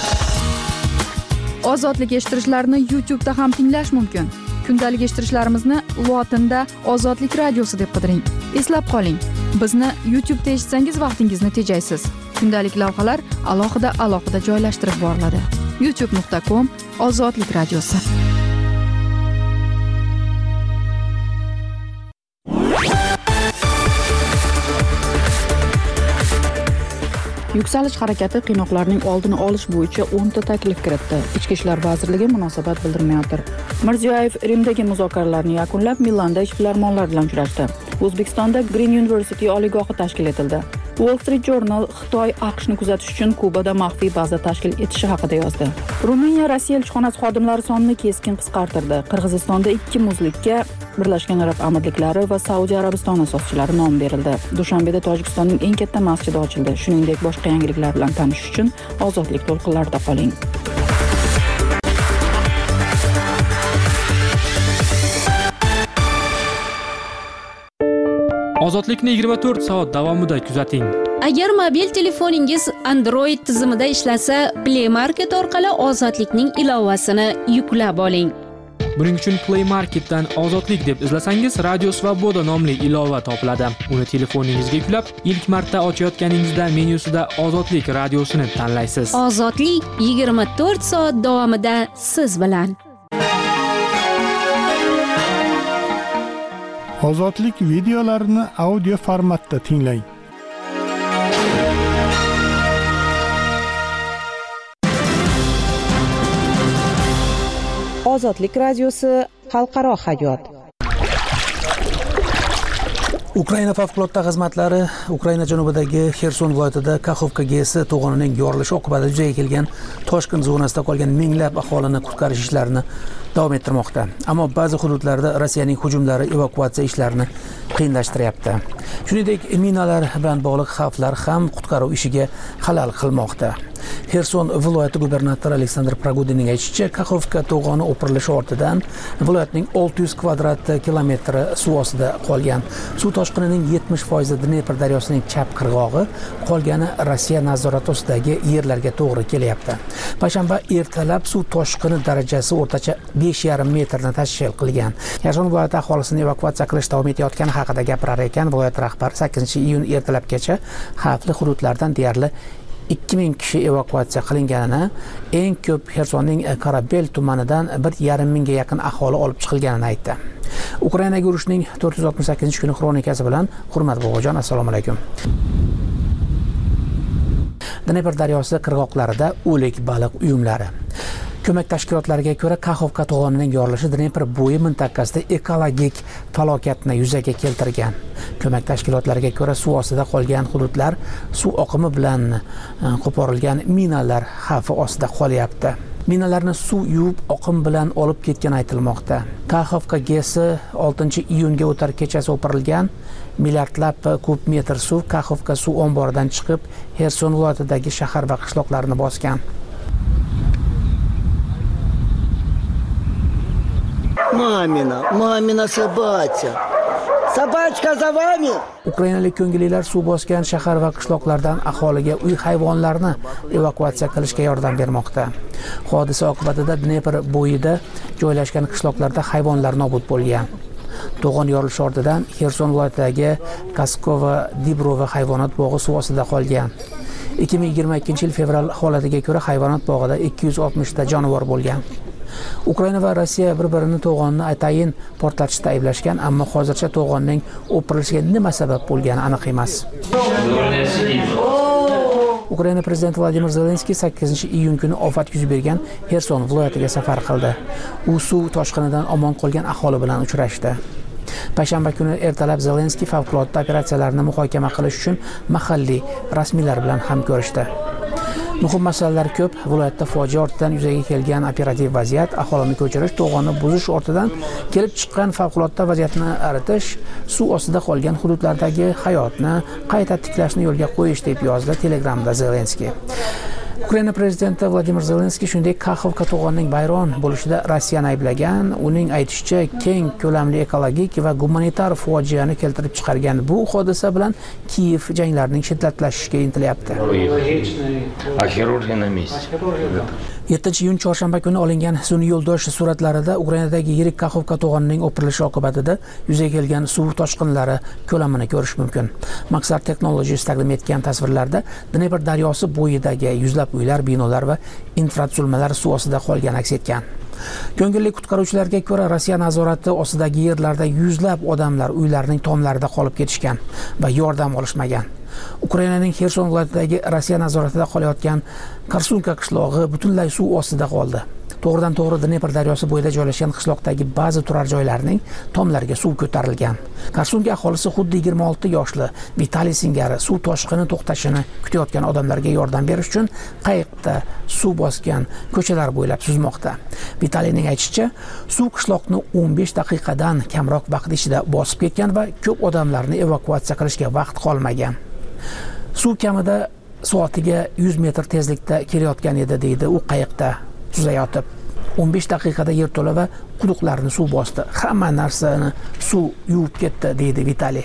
Ozodlik eshittirishlarni YouTube'da ham tinglash mumkin. Kundalik eshittirishlarimizni lotinda Ozodlik radiosi deb qidiring. Eslab qoling, bizni YouTube'da eshitsangiz vaqtingizni tejaysiz. Kundalik lavhalar alohida joylashtirib boriladi. youtube.com/Ozodlik radiosi. Yuksalish harakati qiynoqlarning oldini olish bo'yicha 10 ta taklif kiritdi. Ichki ishlar vazirligi munosabat bildirmayotir. Mirziyoyev Rimdagi muzokaralarni yakunlab, Milanda ishbilarmonlar bilan uchrashdi. O'zbekistonda Green University oliygohi tashkil etildi. Wall Street Journal Xitoy AQShni kuzatish uchun Kubada maxfiy baza tashkil etishi haqida yozdi. Ruminiya Rossiya elchixonasi xodimlari sonini keskin qisqartirdi. Qirg'izistonda 2 muzlikka Birlashgan Arab Amirliklari va Saudiya Arabistoni asoschilari nom berildi. Dushanbeda Tojikistonning eng katta masjidi ochildi. Shuningdek, boshqa yangiliklar bilan tanishish uchun Ozodlik to'lqinlarida qoling. Ozodlikni 24 soat davomida kuzating. Agar mobil telefoningiz Android tizimida ishlasa, Play Market orqali Ozodlikning ilovasini yuklab oling. Buning uchun Play Marketdan Ozodlik deb izlasangiz, Radio Svoboda nomli ilova topiladi. Uni telefoningizga yuklab, ilk marta ochayotganingizda menyusida Ozodlik radiosini tanlaysiz. Ozodlik 24 soat davomida siz bilan. Ozodlik videolarini audio formatda tinglang. Ozodlik radiosi xalqaro hayot. Ukraina favqulodda xizmatlari Ukraina janubidagi Xerson viloyatida Kakhovka GES to'g'onining yorilishi oqibatida yuzaga kelgan toshqin zonasida qolgan minglab aholini qutqarish ishlarini davom ettirmoqda. Ammo ba'zi hududlarda Rossiyaning hujumlari evakuatsiya ishlarini qiyinlashtiryapti. Shuningdek, minalar bilan bog'liq xavflar ham qutqaruv ishiga xalal qilmoqda. Xerson viloyati gubernatori Aleksandr Pragudinning aytishicha, Kakhovka to'g'oni o'pirilishi ortidan viloyatning 600 kvadrat kilometri suv ostida qolgan. Suv toshqinining 70% Dnepr daryosining chap qirg'og'i, qolgani Rossiya nazorati ostidagi yerlarga to'g'ri kelyapti. Payshanba ertalab suv toshqini darajasi o'rtacha 5,5 metrni tashkil qilgan. Xerson viloyati aholisini evakuatsiya qilish davom etayotgani haqida gapirar ekan viloyat rahbari 8-iyun ertalabgacha xavfli hududlardan deyarli 2000 kishi evakuatsiya qilinganini, eng ko'p Xersonning Karabel tumanidan 1,5 mingga yaqin aholi olib chiqilganini aytdi. Ukrainaga urushning 468-kuni xronikasi bilan Hurmat Bobojon, assalomu alaykum. Dnepr daryosi qirg'oqlarida o'lik baliq uyumlari. Ko'mak tashkilotlariga ko'ra, Kakhovka to'g'onining yorilishi Dnepr bo'yi mintaqasida ekologik falokatni yuzaga keltirgan. Ko'mak tashkilotlariga ko'ra, suv ostida qolgan hududlar suv oqimi bilan qo'porilgan minalar xavfi ostida qolyapti. Minalarni suv yuvib oqim bilan olib ketgani aytilmoqda. Kakhovka GES 6-iyunga o'tar kechasi o'pirilgan. Milliardlab kub metr suv Kakhovka suv omboridan chiqib, Xerson viloyatidagi shahar va qishloqlarni bosgan. Mamina собачка. Собачка за вами. Ukrainalik ko'ngillilar suv bosgan shahar va qishloqlardan aholiga uy hayvonlarini evakuatsiya qilishga yordam bermoqda. Hodisa oqibatida Dnepr bo'yida joylashgan qishloqlarda hayvonlar nobud bo'lgan. To'g'on yorilishi ortidan Xerson viloyatidagi Kaskova Dibrova hayvonot bog'i suv ostida qolgan. 2022-yil fevral holatiga ko'ra hayvonot bog'ida 260 ta jonivor bo'lgan. Ukraina va Rossiya bir-birini to'g'onni atayin portlatishda ayblashgan, ammo hozircha to'g'onning o'pirilishiga nima sabab bo'lgani aniq emas. Ukraina prezidenti Vladimir Zelenskiy 8-iyun kuni ofat yuz bergan Xerson viloyatiga safar qildi. U suv toshqinidan omon qolgan aholi bilan uchrashdi. Payshanba kuni ertalab Zelenskiy favqulodda operatsiyalarni muhokama qilish uchun mahalliy rasmiylar bilan ham ko'rishdi. Muhim masalalar ko'p. Viloyatda fojia ortidan yuzaga kelgan operativ vaziyat, aholini ko'chirish, to'g'onni buzish ortidan kelib chiqqan favqulodda vaziyatni aritish, suv ostida qolgan hududlardagi hayotni qayta tiklashni yo'lga qo'yish deb yozdi Telegramda Zelenskiy. Ukraina prezidenti Vladimir Zelenskiy shuningdek Kaxovka to'g'onining vayron bo'lishida Rossiyani ayblagan. Uning aytishicha, keng ko'lamli ekologik va gumanitar fojiani keltirib chiqargan bu hodisa bilan Kiyev janglarning shiddatlashishiga intilyapti. 7-iyun chorshanba kuni olingan sun'iy yo'ldosh suratlarida Ukrainadagi yirik Kaxovka to'g'onining o'pirilishi oqibatida yuzaga kelgan suv toshqinlari ko'lamini ko'rish mumkin. Maxar Technologies taqdim etgan tasvirlarda Dnepr daryosi bo'yidagi yuzlab uylar, binolar va infratuzilmalar suv ostida qolgani aks etgan. Ko'ngilli qutqaruvchilarga ko'ra, Rossiya nazorati ostidagi yerlarda yuzlab odamlar uylarining tomlarida qolib ketishgan va yordam olishmagan. Ukrainaning Xerson viloyatidagi Rossiya nazoratida qolayotgan Karsunka qishlog'i butunlay suv ostida qoldi. To'g'ridan to'g'ri Dnepr daryosi bo'yida joylashgan qishloqdagi ba'zi turar joylarning tomlariga suv ko'tarilgan. Karsunka aholisi xuddi 26 yoshli Vitaliy singari suv toshqini to'xtashini kutayotgan odamlarga yordam berish uchun qayiqda suv bosgan ko'chalar bo'ylab suzmoqda. Vitaliyning aytishicha, suv qishloqni 15 daqiqadan kamroq vaqt ichida bosib ketgan va ko'p odamlarni evakuatsiya qilishga vaqt qolmagan. Suv kamida soatiga 100 metr tezlikda kelayotgan edi, deydi u qayiqda suzayotib. 15 daqiqada yerto'la va quduqlarni suv bosdi. Hamma narsani suv yuvib ketdi, deydi Vitaliy.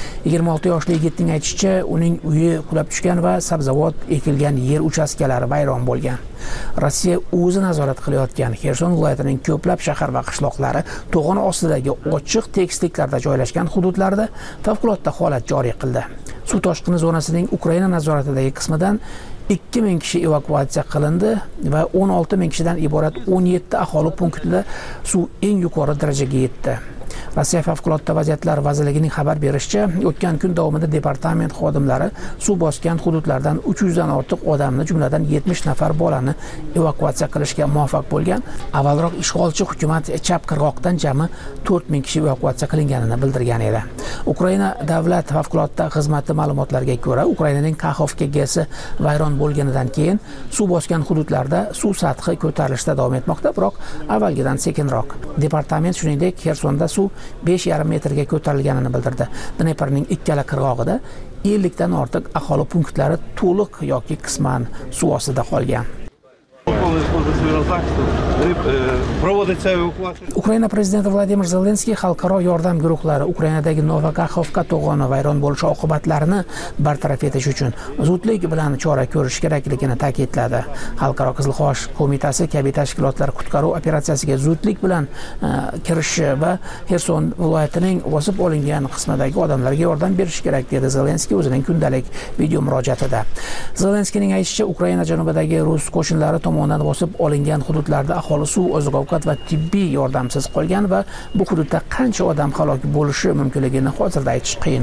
26 yoshli yigitning aytishicha, uning uyi qulab tushgan va sabzavot ekilgan yer uchastkalari vayron bo'lgan. Rossiya o'zi nazorat qilayotgan Xerson viloyatining ko'plab shahar va qishloqlari to'g'on ostidagi ochiq tekisliklarda joylashgan hududlarda favqulodda holat joriy qildi. Suv toshqini zonasining Ukraina nazoratidagi qismidan 2000 kishi evakuatsiya qilindi va 16000 kishidan iborat 17 aholi punktida suv eng yuqori darajaga yetdi. Rossiya favqulodda vaziyatlar vazirligining xabar berishicha, o'tgan kun davomida departament xodimlari suv bosgan hududlardan 300 dan ortiq odamni, jumladan 70 nafar bolani evakuatsiya qilishga muvaffaq bo'lgan. Avvalroq ishg'olchi hukumat chap qirg'oqdan jami 4000 kishi evakuatsiya qilinganini bildirgan edi. Ukraina davlat favqulodda xizmati ma'lumotlariga ko'ra, Ukrainaning Kaxovka GESi vayron bo'lganidan keyin suv bosgan hududlarda suv sathi ko'tarilishda davom etmoqda, biroq avvalgidan sekinroq. Departament shuningdek Xersonda suv 5,5 metrga ko'tarilganini bildirdi. Dneprning ikkala qirg'og'ida 50 dan ortiq aholi punktlari to'liq yoki qisman suv ostida qolgan. Ukraina prezidenti Vladimir Zelenskiy xalqaro yordam guruhlari Ukrainadagi Novakaxovka to'g'oni vayron bo'lishi oqibatlarini bartaraf etish uchun zudlik bilan chora ko'rish kerakligini ta'kidladi. Xalqaro Qizil Xoch qo'mitasi kabi tashkilotlar qutqaruv operatsiyasiga zudlik bilan kirishi va Xerson viloyatining bosib olingan qismidagi odamlarga yordam berish kerak, dedi Zelenskiy o'zining kundalik video murojaatida. Zelenskiyning aytishicha, Ukraina janubidagi rus qo'shinlari tomonidan bosib olingan hududlarda aholi suv, oziq-ovqat va tibbiy yordamsiz qolgan va bu hududda qancha odam halok bo'lishi mumkinligini hozirda aytish qiyin.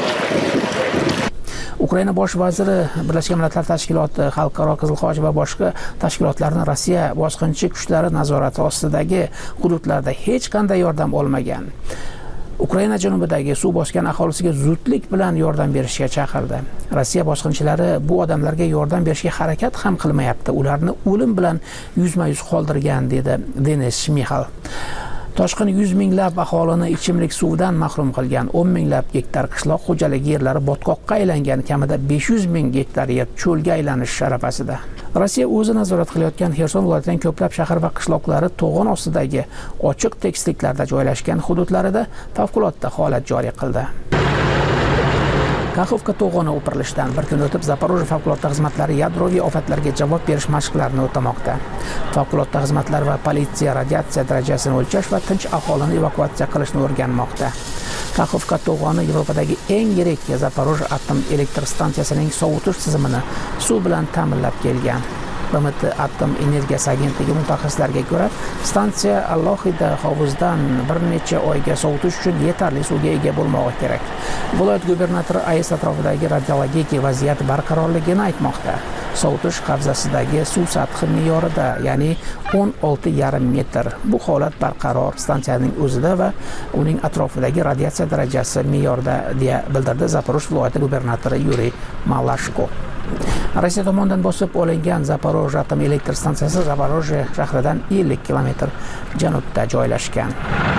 Ukraina bosh vaziri Birlashgan Millatlar Tashkiloti, Xalqaro Qizil Xoch va boshqa tashkilotlarni Rossiya bosqinchi kuchlari nazorati ostidagi hududlarda hech qanday yordam olmagan. Ukraina janubidagi suv bosgan aholisiga zudlik bilan yordam berishga chaqirdi. Rossiya bosqinchilari bu odamlarga yordam berishga harakat ham qilmayapti. Ularni o'lim bilan yuzma-yuz qoldirgan, dedi Denis Shmixal. Toshqin 100 minglab aholini ichimlik suvdan mahrum qilgan, 10 minglab gektar qishloq xo'jaligi yerlari botqoqqa aylangan, kamida 500 ming gektar yer cho'lga aylanish arafasida. Rossiya o'zi nazorat qilayotgan Xerson viloyatining ko'plab shahar va qishloqlari to'g'on ostidagi ochiq tekisliklarda joylashgan hududlarida favqulodda holat joriy qildi. Kaxovka to'g'oni o'pirilishidan bir kun o'tib Zaporojye favqulodda xizmatlari yadroviy ofatlarga javob berish mashqlarini o'tamoqda. Favqulodda xizmatlar va politsiya radiatsiya darajasini o'lchash va tinch aholini evakuatsiya qilishni o'rganmoqda. Kaxovka to'g'oni Yevropadagi eng yirik Zaporojye atom elektr stansiyasining sovutish tizimini suv bilan ta'minlab kelgan. BMT Atom energiyasi agentligi mutaxassislariga ko'ra, stansiya alohida hovuzdan bir necha oyga sovutish uchun yetarli suvga ega bo'lmog'i kerak. Viloyat gubernatori AES atrofidagi radiologik vaziyat barqarorligini aytmoqda. Sovutish havzasidagi suv sathi me'yorida, ya'ni 16,5 metr. Bu holat barqaror stansiyaning o'zida va uning atrofidagi radiatsiya darajasi me'yorida, deya bildirdi Zaporojye viloyati gubernatori Yuriy Malashko. Rossiya tomonidan bosib olingan Zaporojye atom elektr stansiyasi Zaporojye shahridan 50 kilometr janubda joylashgan.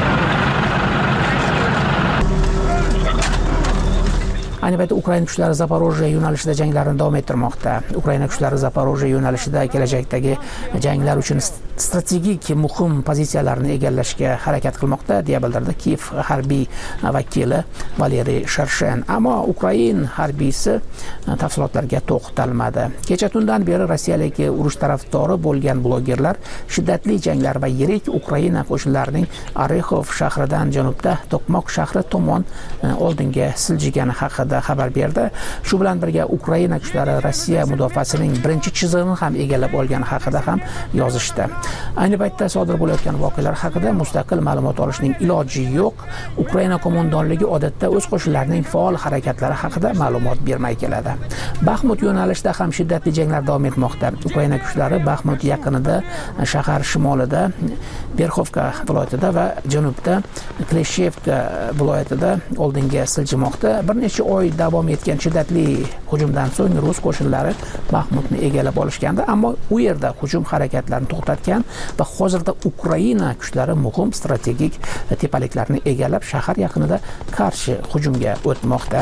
Ayni paytda Ukraina kuchlari Zaporojye yo'nalishida janglarni davom ettirmoqda. Ukraina kuchlari Zaporojye yo'nalishida kelajakdagi janglar uchun strategik muhim pozitsiyalarni egallashga harakat qilmoqda, deya bildirdi Kiev harbiy vakili Valeriy Shershen. Ammo Ukraina harbiysi tafsilotlarga to'xtalmadi. Kecha tundan beri rossiyalik urush tarafdori bo'lgan blogerlar shiddatli janglar va yirik Ukraina qo'shinlarining Orexov shahridan janubda Tokmok shahri tomon oldinga siljigani haqida xabar berdi. Shu bilan birga Ukraina kuchlari Rossiya mudofaasining birinchi chizig'ini ham egallab olgani haqida ham yozishdi. Ayni paytda sodir bo'layotgan voqealar haqida mustaqil ma'lumot olishning iloji yo'q. Ukraina qo'mondonligi odatda o'z qo'shinlarining faol harakatlari haqida ma'lumot bermay keladi. Baxmut yo'nalishida ham shiddatli janglar davom etmoqda. Ukraina kuchlari Baxmut yaqinida, shahar shimolida, Berxovka viloyatida va janubda Kleshevka viloyatida oldinga siljimoqda. Bir necha oy davom etgan shiddatli hujumdan so'ng rus qo'shinlari Baxmutni egallab olishgandi, ammo u yerda hujum harakatlarini to'xtatgan va hozirda Ukraina kuchlari muhim strategik tepaliklarni egallab shahar yaqinida qarshi hujumga o'tmoqda.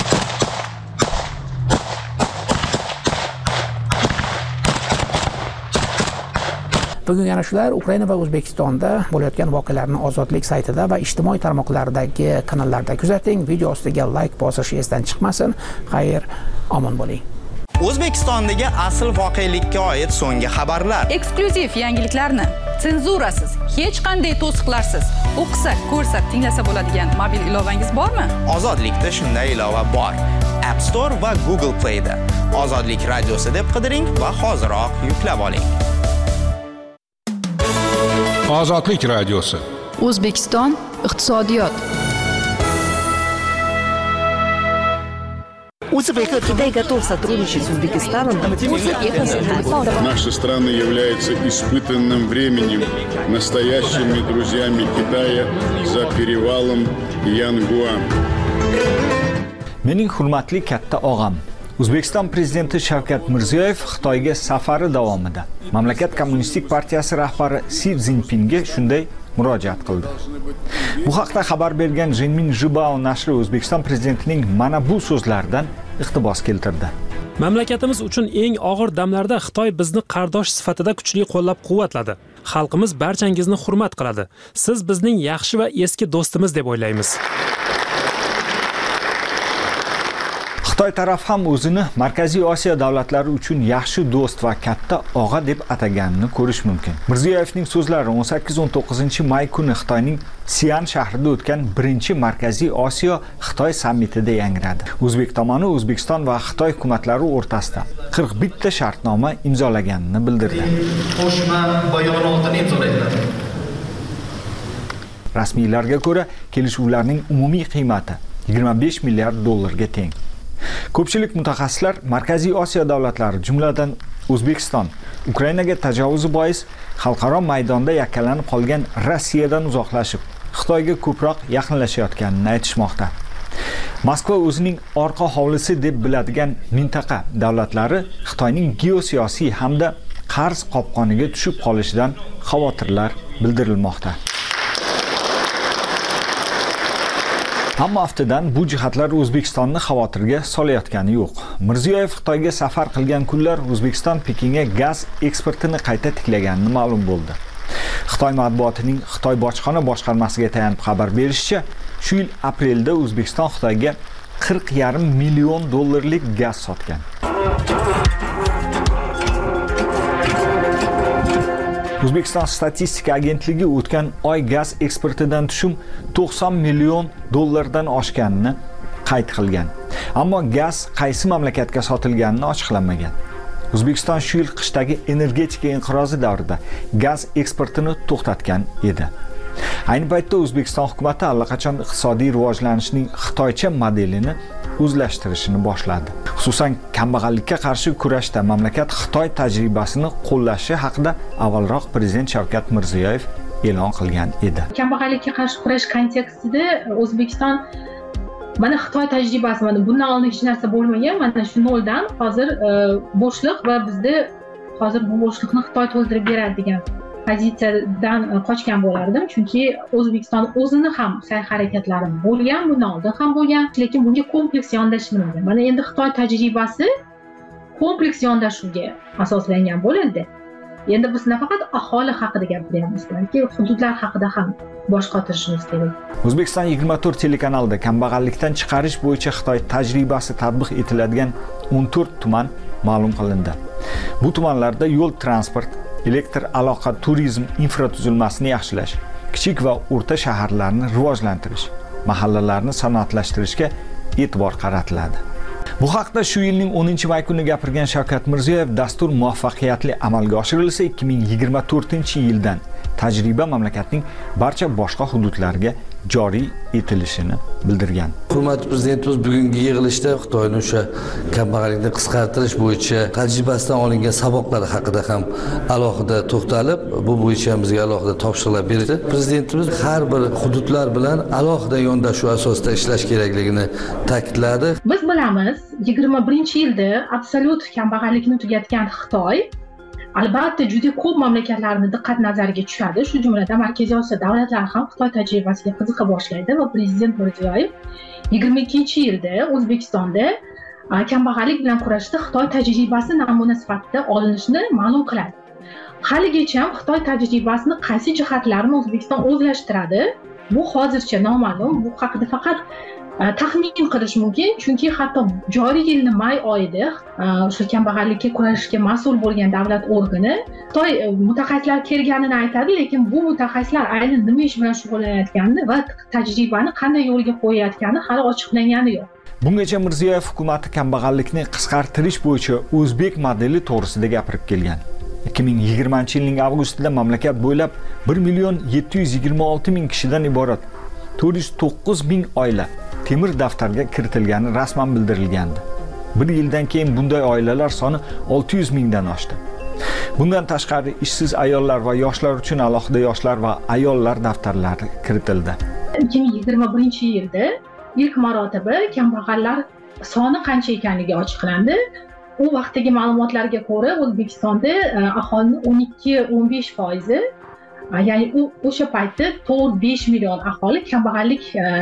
Bugun yana shular Ukraina va O'zbekistonda bo'layotgan voqealarni Ozodlik saytida va ijtimoiy tarmoqlardagi kanallarda kuzating. Video ostiga like bosish esdan chiqmasin. Xayr, omon bo'ling. O'zbekistondagi asl voqelikka oid so'nggi xabarlar. Eksklyuziv yangiliklarni senzurasiz, hech qanday to'siqlarsiz o'qisa, ko'rsa, tinglasa bo'ladigan mobil ilovangiz bormi? Ozodlikda shunday ilova bor. App Store va Google Play da. Ozodlik radiosi deb qidiring va hoziroq yuklab oling. Ozodlik radiosi. O'zbekiston iqtisodiyot. Узбек-Китай готов сотрудничать с Узбекистаном. Наши страны являются испытанным временем, настоящими друзьями Китая за перевалом Янгуан. Mening hurmatli katta og'am, O'zbekiston prezidenti Shavkat Mirziyoyev Xitoyga safari davomida mamlakat kommunistik partiyasi rahbari Si Szinpinga shunday murojaat qildi. Bu haqda xabar bergan Jinmin Zhibao nashri O'zbekiston prezidentining mana bu so'zlaridan iqtibos keltirdi. Mamlakatimiz uchun eng og'ir damlarda Xitoy bizni qardosh sifatida kuchli qo'llab-quvvatladi. Xalqimiz barchangizni hurmat qiladi. Siz bizning yaxshi va eski do'stimiz deb o'ylaymiz. Xitoy taraf ham o'zini Markaziy Osiyo davlatlari uchun yaxshi do'st va katta og'a deb ataganini ko'rish mumkin. Mirziyoyevning so'zlari 18-19 may kuni Xitoyning Sian shahrida o'tgan 1-Markaziy Osiyo Xitoy sammitida yangradi. O'zbek tomoni O'zbekiston va Xitoy hukumatlari o'rtasida 41 ta shartnoma imzolaganini bildirdi. Qo'shma bayonotini imzoladilar. Rasmiylarga ko'ra, kelishuvlarning umumiy qiymati 25 milliard dollarga teng. Ko'pchilik mutaxassislar Markaziy Osiyo davlatlari, jumladan O'zbekiston, Ukrainaga tajovuzi bois xalqaro maydonda yakkalanib qolgan Rossiyadan uzoqlashib, Xitoyga ko'proq yaqinlashayotganini aytishmoqda. Moskva o'zining orqa hovlisi deb biladigan mintaqa davlatlari Xitoyning geosiyosiy hamda qarz qopqoniga tushib qolishidan xavotirlar bildirilmoqda. Ammo aftidan bu jihatlar O'zbekistonni xavotirga solayotgani yo'q. Mirziyoyev Xitoyga safar qilgan kunlar O'zbekiston Pekinga gaz eksportini qayta tiklaganini ma'lum bo'ldi. Xitoy matbuotining Xitoy bojxona boshqarmasiga tayanib xabar berishicha, shu yil aprelda O'zbekiston Xitoyga 40,5 million dollarlik gaz sotgan. O'zbekiston statistika agentligi o'tgan oy gaz eksportidan tushum 90 million dollardan oshganini qayd qilgan. Ammo gaz qaysi mamlakatga sotilganini ochiqlamagan. O'zbekiston shu yil qishdagi energetika inqirozi davrida gaz eksportini to'xtatgan edi. Ayni paytda O'zbekiston hukumatı allaqachon iqtisodiy rivojlanishning Xitoycha modelini o'zlashtirishni boshladi. Xususan, kambag'allikka qarshi kurashda mamlakat Xitoy tajribasini qo'llashi haqida avvalroq prezident Shavkat Mirziyoyev e'lon qilgan edi. Kambag'allikka qarshi kurash kontekstida O'zbekiston Mana Xitoy tajribasi, mana bundan oldin hech narsa bo'lmagan, mana shu noldan hozir bo'shliq va bizda hozir bu bo'shliqni Xitoy to'ldirib beradi degan pozitsiyadan qochgan bo'lardim, chunki O'zbekiston o'zini ham sa'y-harakatlari bo'lgan, bundan oldin ham bo'lgan, lekin bunga kompleks yondashilmagan. Mana endi Xitoy tajribasi kompleks yondashuvga asoslangan bo'ladi. Endi biz nafaqat aholi haqida gapiryapmiz, balki hududlar haqida ham bosh qotirishimiz kerak. O'zbekiston 24 telekanalida kambag'allikdan chiqarish bo'yicha Xitoy tajribasi tatbiq etiladigan 14 tuman ma'lum qilindi. Bu tumanlarda yo'l transport, elektr aloqa, turizm infratuzilmasini yaxshilash, kichik va o'rta shaharlarni rivojlantirish, mahallalarni sanoatlashtirishga e'tibor qaratiladi. Bu haqda shu yilning 10-may kuni gapirgan Shavkat Mirziyoyev, dastur muvaffaqiyatli amalga oshirilsa 2024-yildan tajriba mamlakatning barcha boshqa hududlariga joriy etilishini bildirgan. Hurmatli prezidentimiz bugungi yig'ilishda Xitoyning o'sha kambag'allikni qisqartirish bo'yicha tajribasidan olingan saboqlari haqida ham alohida to'xtalib, bu bo'yicha bizga alohida topshiriqlar berdi. Prezidentimiz har bir hududlar bilan alohida yondashuv asosida ishlash kerakligini ta'kidladi. Biz bilamiz, 21-yilda absolyut kambag'allikni tugatgan Xitoy albatta juda ko'p mamlakatlarning diqqat nazariga tushadi. Shu jumladan Markaziy Osiyo davlatlari ham Xitoy tajribasiga qiziqa boshlaydi va prezident Mirziyoyev 22-yilda O'zbekistonda kambag'allik bilan kurashishda Xitoy tajribasi namuna sifatida olinishini ma'lum qiladi. Haligacha Xitoy tajribasini qaysi jihatlarini O'zbekiston o'zlashtiradi? Bu hozircha noma'lum. Bu haqida faqat taxmin qilish mumkin, chunki hatto joriy yilning may oyida o'sha kambag'allikka kurashishga mas'ul bo'lgan davlat organi Xitoy mutaxassislari kelganini aytadi, lekin bu mutaxassislar aynan nima ish bilan shug'ullanayotganini va tajribani qanday yo'lga qo'yayotgani hali ochiqlangani yo'q. Bungacha Mirziyoyev hukumati kambag'allikni qisqartirish bo'yicha o'zbek modeli to'g'risida gapirib kelgan. 2020-yilning avgustida mamlakat bo'ylab 1,726,000 kishidan iborat 409,000 oila temir daftarga kiritilgani rasman bildirilgandi. Bir yildan keyin bunday oilalar soni 600,000 dan oshdi. Bundan tashqari ishsiz ayollar va yoshlar uchun alohida yoshlar va ayollar daftarlari kiritildi. 2021-yilda ilk marotaba kambag'allar soni qancha ekanligi ochiqlandi. U vaqtdagi ma'lumotlarga ko'ra O'zbekistonda aholining 12-15%, ya'ni o'sha paytda 4-5 million aholi kambag'allik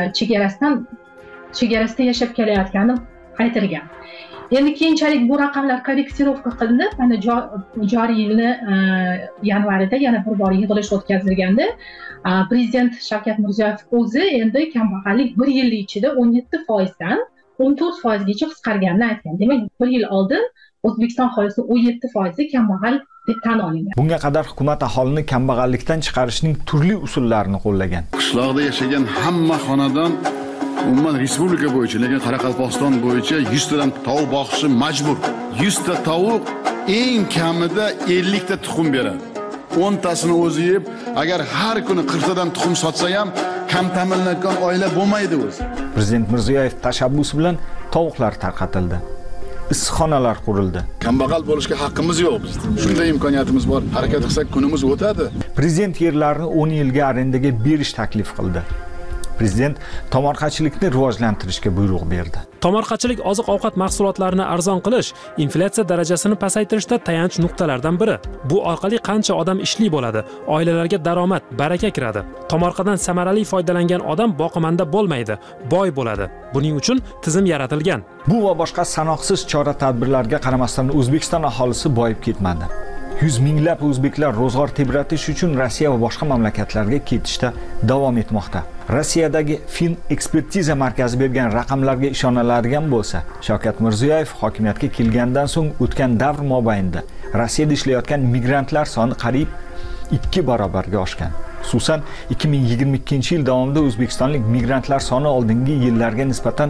chegarasida yashab kelayotgani aytilgan. Endi keyinchalik bu raqamlar korreksirovka qilindi. Mana joriy yilning yanvarida yana bir bor yig'ilish o'tkazilganda prezident Shavkat Mirziyoyev o'zi endi kambag'allik bir yil ichida 17% dan 14% gacha qisqarganini aytgan. Demak, bir yil oldin O'zbekiston aholisi 17% kambag'al deb tan olingan. Bunga qadar hukumat aholini kambag'allikdan chiqarishning turli usullarini qo'llagan. Qishloqda yashagan hamma xonadon umuman respublika bo'yicha, lekin Qoraqalpog'iston bo'yicha 100 tadan tovuq boqishi majbur. 100 ta tovuq eng kamida 50 ta tuxum beradi. 10 tasini o'zi yeb, agar har kuni 40 tadan tuxum sotsa ham kam ta'minlangan oila bo'lmaydi o'zi. Prezident Mirziyoyev tashabbusi bilan tovuqlar tarqatildi. Issiqxonalar qurildi. Kambag'al bo'lishga haqqimiz yo'q bizda. Shunday imkoniyatimiz bor. Harakat qilsak kunimiz o'tadi. Prezident yerlarni 10 yilga arendaga berish taklif qildi. Prezident tomorqachilikni rivojlantirishga buyruq berdi. Tomorqachilik oziq-ovqat mahsulotlarini arzon qilish inflyatsiya darajasini pasaytirishda tayanch nuqtalardan biri. Bu orqali qancha odam ishli bo'ladi, oilalarga daromad, baraka kiradi. Tomorqadan samarali foydalangan odam boqimanda bo'lmaydi, boy bo'ladi. Buning uchun tizim yaratilgan. Bu va boshqa sanoqsiz chora-tadbirlarga qaramasdan O'zbekiston aholisi boyib ketmadi. 100 minglab o'zbeklar ro'zg'or tebratish uchun Rossiya va boshqa mamlakatlarga ketishda davom etmoqda. Rossiyadagi Fin ekspertiza markazi bergan raqamlarga ishoniladigan bo'lsa, Shavkat Mirziyoyev hokimiyatga kelgandan so'ng o'tgan davr mobaynida Rossiyada ishlayotgan migrantlar soni qariyb 2 barobarga oshgan. Xususan, 2022-yil davomida o'zbekistonlik migrantlar soni oldingi yillarga nisbatan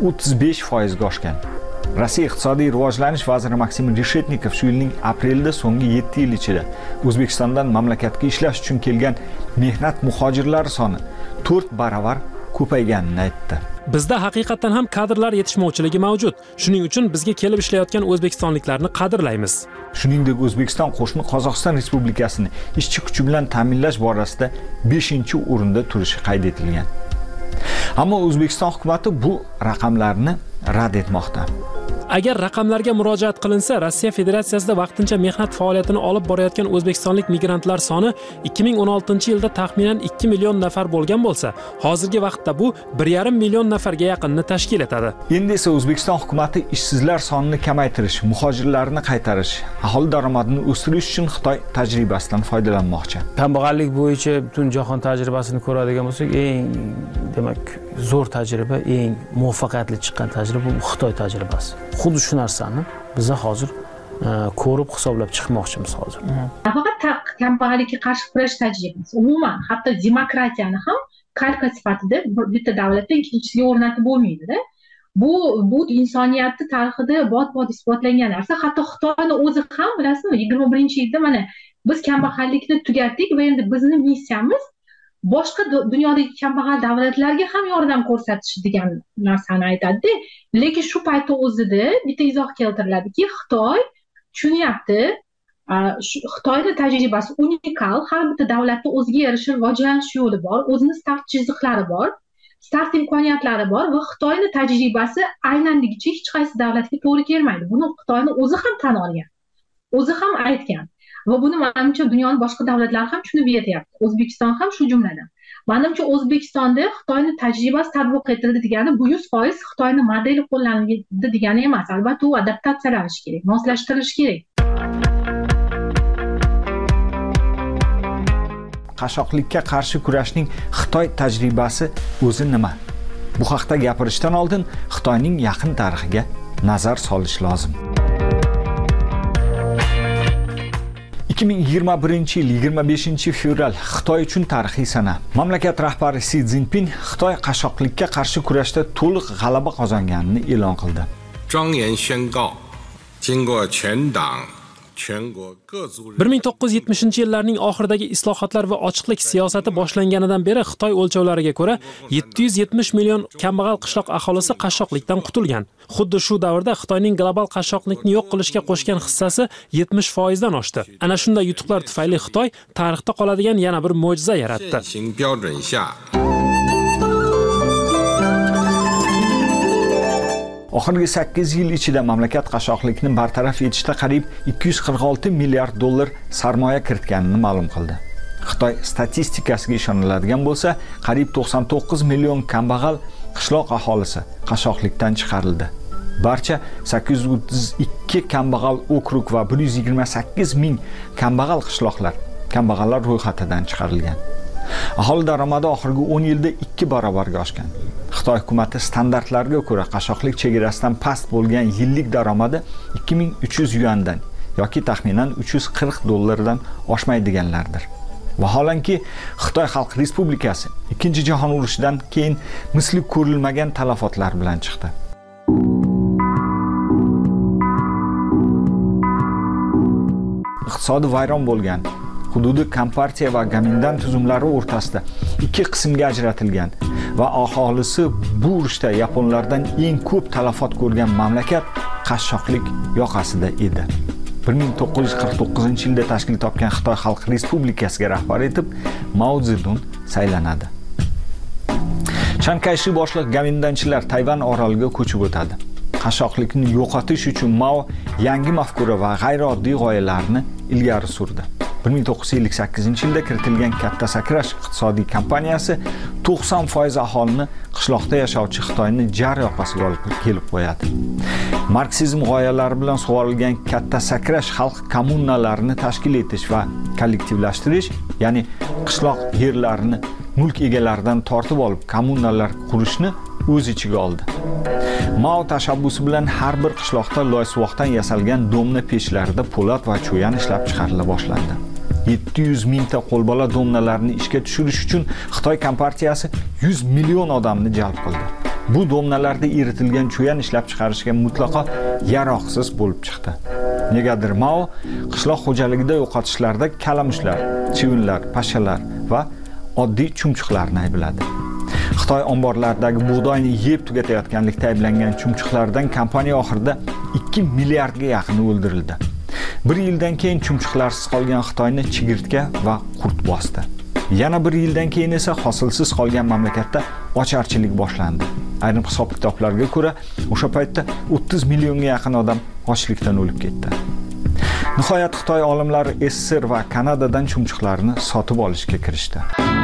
35% ga oshgan. Rossiya iqtisodiy rivojlanish vaziri Maksim Reshetnikov shu yilning aprelida so'nggi 7 yil ichida O'zbekistondan mamlakatga ishlash uchun kelgan mehnat muhojirlari soni 4 baravar ko'payganini aytdi. Bizda haqiqatan ham kadrlar yetishmovchiligi mavjud. Shuning uchun bizga kelib ishlayotgan o'zbekistonliklarni qadrlaymiz. Shuningdek, O'zbekiston qo'shni Qozog'iston Respublikasini ishchi kuchi bilan ta'minlash borasida 5-o'rinda turishi qayd etilgan. Ammo O'zbekiston hukumatı bu raqamlarni rad etmoqda. Agar raqamlarga murojaat qilinsa, Rossiya Federatsiyasida vaqtincha mehnat faoliyatini olib borayotgan o'zbekistonlik migrantlar soni 2016-yilda taxminan 2 million nafar bo'lgan bo'lsa, hozirgi vaqtda bu 1,5 million nafarga yaqinni tashkil etadi. Endi esa O'zbekiston hukumatı ishsizlar sonini kamaytirish, muhojirlarni qaytarish, aholi daromadini o'stirish uchun Xitoy tajribasidan foydalanmoqchi. Kambag'allik bo'yicha butun jahon tajribasini ko'radigan bo'lsak, eng demak zo'r tajriba, eng muvaffaqiyatli chiqqan tajriba bu Xitoy tajribasi. Xuddi shu narsani biz hozir ko'rib hisoblab chiqmoqchimiz hozir. Faqat kambag'allikka qarshi kurash tajribasi, umuman hatto demokratiyani ham kalka sifatida bitta davlatdan ikkinchisiga o'rnatib bo'lmaydi-da. Bu insoniyatning tarixida bot-bot isbotlangan narsa. Hatto Xitoyning o'zi ham, bilasizmi, 21-yilda mana biz kambag'allikni tugatdik va endi bizning missiyamiz boshqa dunyodagi kambag'al davlatlarga ham yordam ko'rsatish degan narsani aytadi. Lekin shu paytda o'zida bitta izoh keltiriladiki, Xitoy tushunyapti, Xitoyning tajribasi unikal, har bitta davlatda o'ziga yarasha rivojlanish yo'li bor, o'zining start chiziqlari bor, start imkoniyatlari bor va Xitoyning tajribasi aylandigicha hech qaysi davlatga to'g'ri kelmaydi. Buni Xitoyning o'zi ham tan olgan, o'zi ham aytgan. Va buni menimcha dunyoning boshqa davlatlari ham tushunib yetyapti. O'zbekiston ham shu jumladan. Menimcha O'zbekistonda Xitoyning tajribasi tatbiq etildi degani bu 100% Xitoyning modeli qo'llanildi degani emas. Albatta u adaptatsiyalanishi kerak, moslashtirilishi kerak. Qashshoqlikka qarshi kurashning Xitoy tajribasi o'zi nima? Bu haqda gapirishdan oldin Xitoyning yaqin tarixiga nazar solish lozim. 2021 yil 25 fevral Xitoy uchun tarixiy sana. Mamlakat rahbari Si Szinpin Xitoy qashshoqlikka qarshi kurashda to'liq g'alaba qozonganini e'lon qildi. 1970-yillarning oxiridagi islohotlar va ochiqlik siyosati boshlanganidan beri Xitoy o'lchovlariga ko'ra 770 million kambag'al qishloq aholisi qashshoqlikdan qutulgan. Xuddi shu davrda Xitoyning global qashshoqlikni yo'q qilishga qo'shgan hissasi 70% dan oshdi. Ana shunday yutuqlar tufayli Xitoy tarixda qoladigan yana bir mo'jiza yaratdi. Oxirgi 8 yil ichida mamlakat qashshoqlikni bartaraf etishda qariyb 246 milliard dollar sarmoya kiritganini ma'lum qildi. Xitoy statistikasiga ishoniladigan bo'lsa, qariyb 99 million kambag'al qishloq aholisi qashshoqlikdan chiqarildi. Barcha 832 kambag'al okrug va 128 ming kambag'al qishloqlar kambag'allar ro'yxatidan chiqarilgan. Aholi daromadi oxirgi 10 yilda 2 barobarga oshgan. Xitoy hukumati standartlarga ko'ra qashshoqlik chegarasidan past bo'lgan yillik daromadi 2300 yuandan yoki taxminan 340 dollardan oshmaydiganlardir. Vaholanki Xitoy Xalq Respublikasi Ikkinchi jahon urushidan keyin misli ko'rilmagan talafotlar bilan chiqdi. Iqtisodi vayron bo'lgan, hududi kompartiya va Gomindan tuzumlari o'rtasida ikki qismga ajratilgan va aholisi bu urushda yaponlardan eng ko'p talafot ko'rgan mamlakat qashshoqlik yoqasida edi. 1949-yilda tashkil topgan Xitoy Xalq Respublikasiga rahbar etib Mao Zedong saylanadi. Chiang Kai-shek boshliq Gomindanchilar Tayvan oroliga ko'chib o'tadi. Qashshoqlikni yo'qotish uchun Mao yangi mafkura va g'ayrioddiy g'oyalarni ilgari surdi. 1958-yilda kiritilgan katta sakrash iqtisodiy kompaniyasi 90% aholini qishloqda yashovchi Xitoyni jar yoqasiga olib kelib qo'yadi. Marksizm g'oyalari bilan sug'orilgan katta sakrash xalq kommunalarini tashkil etish va kollektivlashtirish, ya'ni qishloq yerlarini mulk egalaridan tortib olib kommunalar qurishni o'z ichiga oldi. Mao tashabbusi bilan har bir qishloqda loysuvoqdan yasalgan domna pechlarida po'lat va cho'yan ishlab chiqarila boshlandi. 700 mingta qo'lbola domnalarni ishga tushirish uchun Xitoy kompartiyasi 100 million odamni jalb qildi. Bu domnalarda eritilgan cho'yan ishlab chiqarishga mutlaqo yaroqsiz bo'lib chiqdi. Negadir Mao qishloq xo'jaligida yo'qotishlarda kalamushlar, chivinlar, pashalar va oddiy chumchuqlarni aybladi. Xitoy omborlaridagi bug'doyni yeb tugatayotganlikda ayblangan chumchuqlardan kompaniya oxirida 2 milliardga yaqini o'ldirildi. 1 yildan keyin chumchuqlarsiz qolgan Xitoyni chigirtka va qurt bosdi. Yana bir yildan keyin esa hosilsiz qolgan mamlakatda ocharchilik boshlandi. Ayrim hisob-kitoblarga ko'ra, o'sha paytda 30 millionga yaqin odam ochlikdan o'lib ketdi. Nihoyat Xitoy olimlari SSR va Kanadadan chumchuqlarni sotib olishga kirishdi.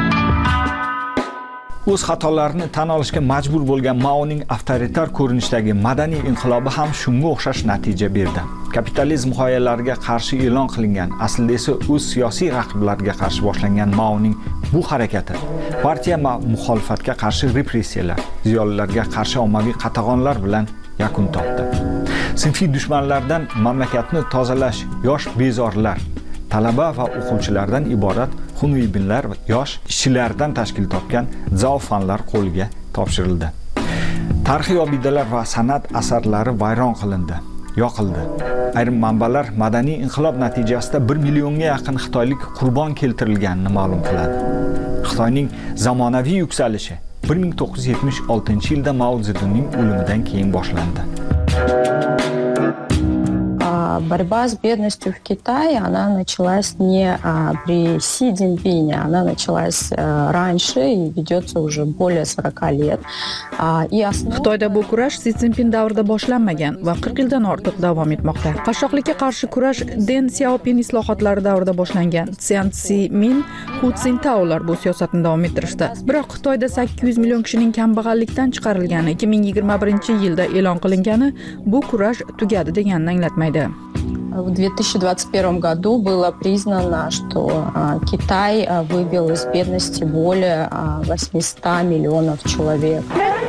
O'z xatolarini tan olishga majbur bo'lgan Maoning avtoritar ko'rinishdagi madaniy inqilobi ham shunga o'xshash natija berdi. Kapitalizm g'oyalariga qarshi e'lon qilingan, aslida esa o'z siyosiy raqiblariga qarshi boshlangan Maoning bu harakati partiya va muxolifatga qarshi repressiyalar, ziyolilarga qarshi ommaviy qatag'onlar bilan yakun topdi. Sinfiy dushmanlardan mamlakatni tozalash yosh bezorlar, talaba va o'quvchilardan iborat xunviylar va yosh ishchilardan tashkil topgan zaofanlar qo'liga topshirildi. Tarixiy obidalar va san'at asarlari vayron qilindi, yoqildi. Ayrim manbalar madaniy inqilob natijasida 1 millionga yaqin xitoylik qurbon keltirilganini ma'lum qiladi. Xitoyning zamonaviy yuksalishi 1976-yilda Mao Zedongning o'limidan keyin boshlandi. Борьба с бедностью в Китае, она началась не при Си Цзиньпине, она началась раньше и ведется уже более 40 лет. Xitoyda bu kurash Si Szinpin davrida boshlanmagan va 40 yildan ortiq davom etmoqda. Qashshoqlikka qarshi kurash Deng Xiaoping islohotlari davrida boshlangan. Jiang Zemin, Hu Jintao bu siyosatni davom ettirishdi. Biroq Xitoyda 800 million kishining kambag'allikdan chiqarilgani 2021-yilda e'lon qilingani bu kurash tugadi deganini anglatmaydi. В 2021 году было признано, что Китай вывел из бедности более 800 миллионов человек.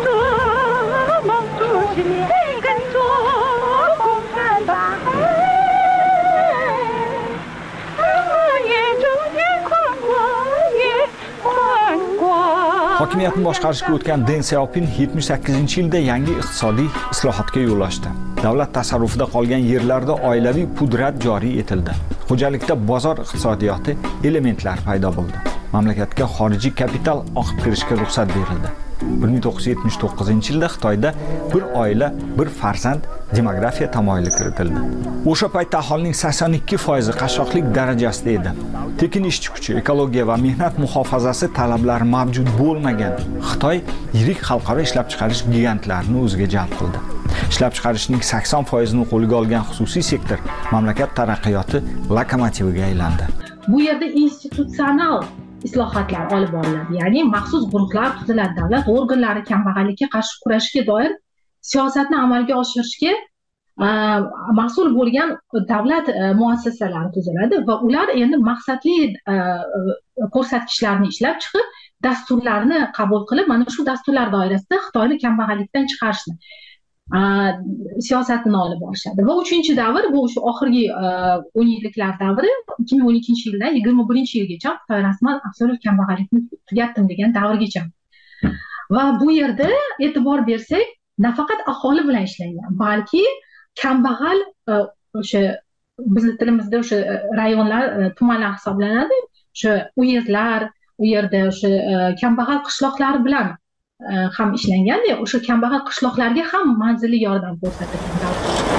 Hokimiyatni boshqarishga o'tgan Deng Xiaoping 78-yilda yangi iqtisodiy islohotga yo'l ochdi. Davlat tasarrufida qolgan yerlarda oilaviy pudrat joriy etildi. Xo'jalikda bozor iqtisodiyoti elementlari paydo bo'ldi. Mamlakatga xorijiy kapital oqib kirishga ruxsat berildi. 1979-yilda Xitoyda bir oila, bir farzand demografiya tamoyili kiritildi. O'sha paytda aholining 82% qashshoqlik darajasida edi. Tekin ishchi kuchi, ekologiya va mehnat muhofazasi talablari mavjud bo'lmagan Xitoy yirik xalqaro ishlab chiqarish gigantlarini o'ziga jalb qildi. Ishlab chiqarishning 80%ni qo'lga olgan xususiy sektor mamlakat taraqqiyoti lokomotiviga aylandi. Bu yerda institutsional islohotlar olib boriladi, ya'ni maxsus guruhlar tuziladi, davlat organlari kambag'allikka qarshi kurashishga doir siyosatni amalga oshirishga mas'ul bo'lgan davlat muassasalari tuziladi va ular endi maqsadli ko'rsatkichlarni ishlab chiqib, dasturlarni qabul qilib, mana shu dasturlar doirasida Xitoyni kambag'allikdan chiqarishni siyosatini olib borishadi. Va 3-davr bu o'sha oxirgi 10 yilliklar davri 2012-yildan 21-yilgacha Xitoy rasman absolyut kambag'allikni tugatdim degan davrgacha. Va bu yerda e'tibor bersak, nafaqat aholi bilan ishlangan, balki kambag'al o'sha bizning tilimizda o'sha rayonlar, tumanlar hisoblanadi. O'sha uyezlar, u yerda o'sha kambag'al qishloqlar bilan ham ishlanganda, o'sha kambag'al qishloqlarga ham manzilli yordam ko'rsatilgan.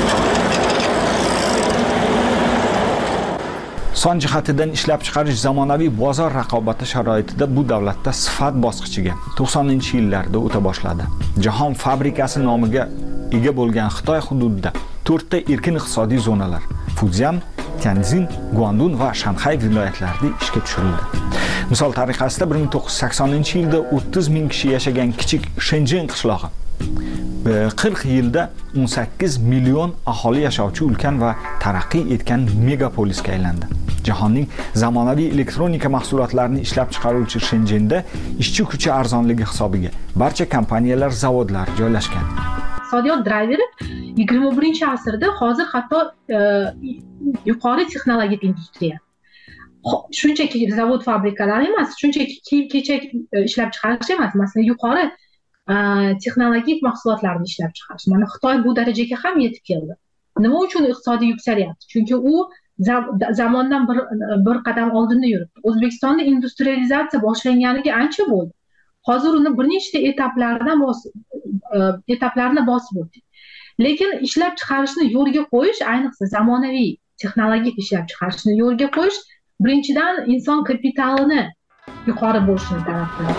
Son jihatidan ishlab chiqarish zamonaviy bozor raqobati sharoitida bu davlatda sifat bosqichiga 90-yillarda o'ta boshladi. Jahon fabrikasi nomiga ega bo'lgan Xitoy hududida 4 ta erkin iqtisodiy zonalar Fujian, Tianjin, Guangdong va Shanxay viloyatlarida ishga tushirildi. Misol tariqasida 1980-yilda 30 ming kishi yashagan kichik Shenzhen qishlog'i 40 yilda 18 million aholi yashovchi ulkan va taraqqiy etgan megapolisga aylandi. Jahonning zamonaviy elektronika mahsulotlarini ishlab chiqaruvchi Shenzhenda ishchi kuchi arzonligi hisobiga barcha kompaniyalar, zavodlar joylashgan. Iqtisodiyot drayveri 21-asrda hozir hatto yuqori texnologik industriya. Shunchaki zavod fabrikalar emas, shunchaki kiyim-kechak ishlab chiqarish emas, masalan, yuqori texnologik mahsulotlarni ishlab chiqarish. Mana Xitoy bu darajaga ham yetib keldi. Nima uchun iqtisodiy yuksalyapti? Chunki u zamondan bir qadam oldinda yuribdi. O'zbekistonda industrializatsiya boshlanganiga ancha bo'ldi. Hozir uni bir nechta etaplarni bosib o'tdik. Lekin ishlab chiqarishni yo'lga qo'yish, ayniqsa zamonaviy texnologik ishlab chiqarishni yo'lga qo'yish, birinchidan inson kapitalini yuqori bo'lishini talab qiladi.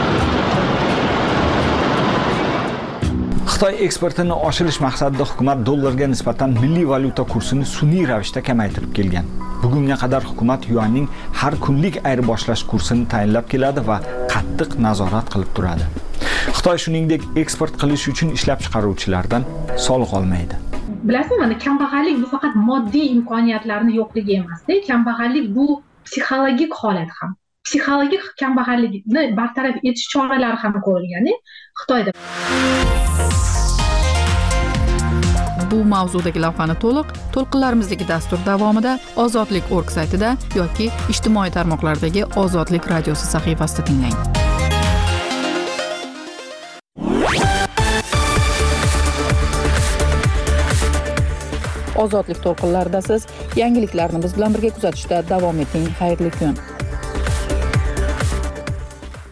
Xitoy eksportini oshirish maqsadida hukumat dollarga nisbatan milliy valyuta kursini sun'iy ravishda kamaytirib kelgan. Bugunga qadar hukumat yuanning har kunlik ayirboshlash kursini tayinlab keladi va qattiq nazorat qilib turadi. Xitoy shuningdek eksport qilish uchun ishlab chiqaruvchilardan soliq olmaydi. Bilasizmi, mana kambag'allik bu faqat moddiy imkoniyatlarning yo'qligi emas-da, kambag'allik bu psixologik holat ham. Psixologik kambag'allikni bartaraf etish choralari ham ko'rilgan Xitoyda. Bu mavzudagi lavhani to'lqinlarimizdagi dastur davomida Ozodlik.org saytida yoki ijtimoiy tarmoqlardagi Ozodlik radiosi sahifasida tinglang. Ozodlik to'lqinlarida siz yangiliklarni biz bilan birga kuzatishda davom eting. Xayrli kun.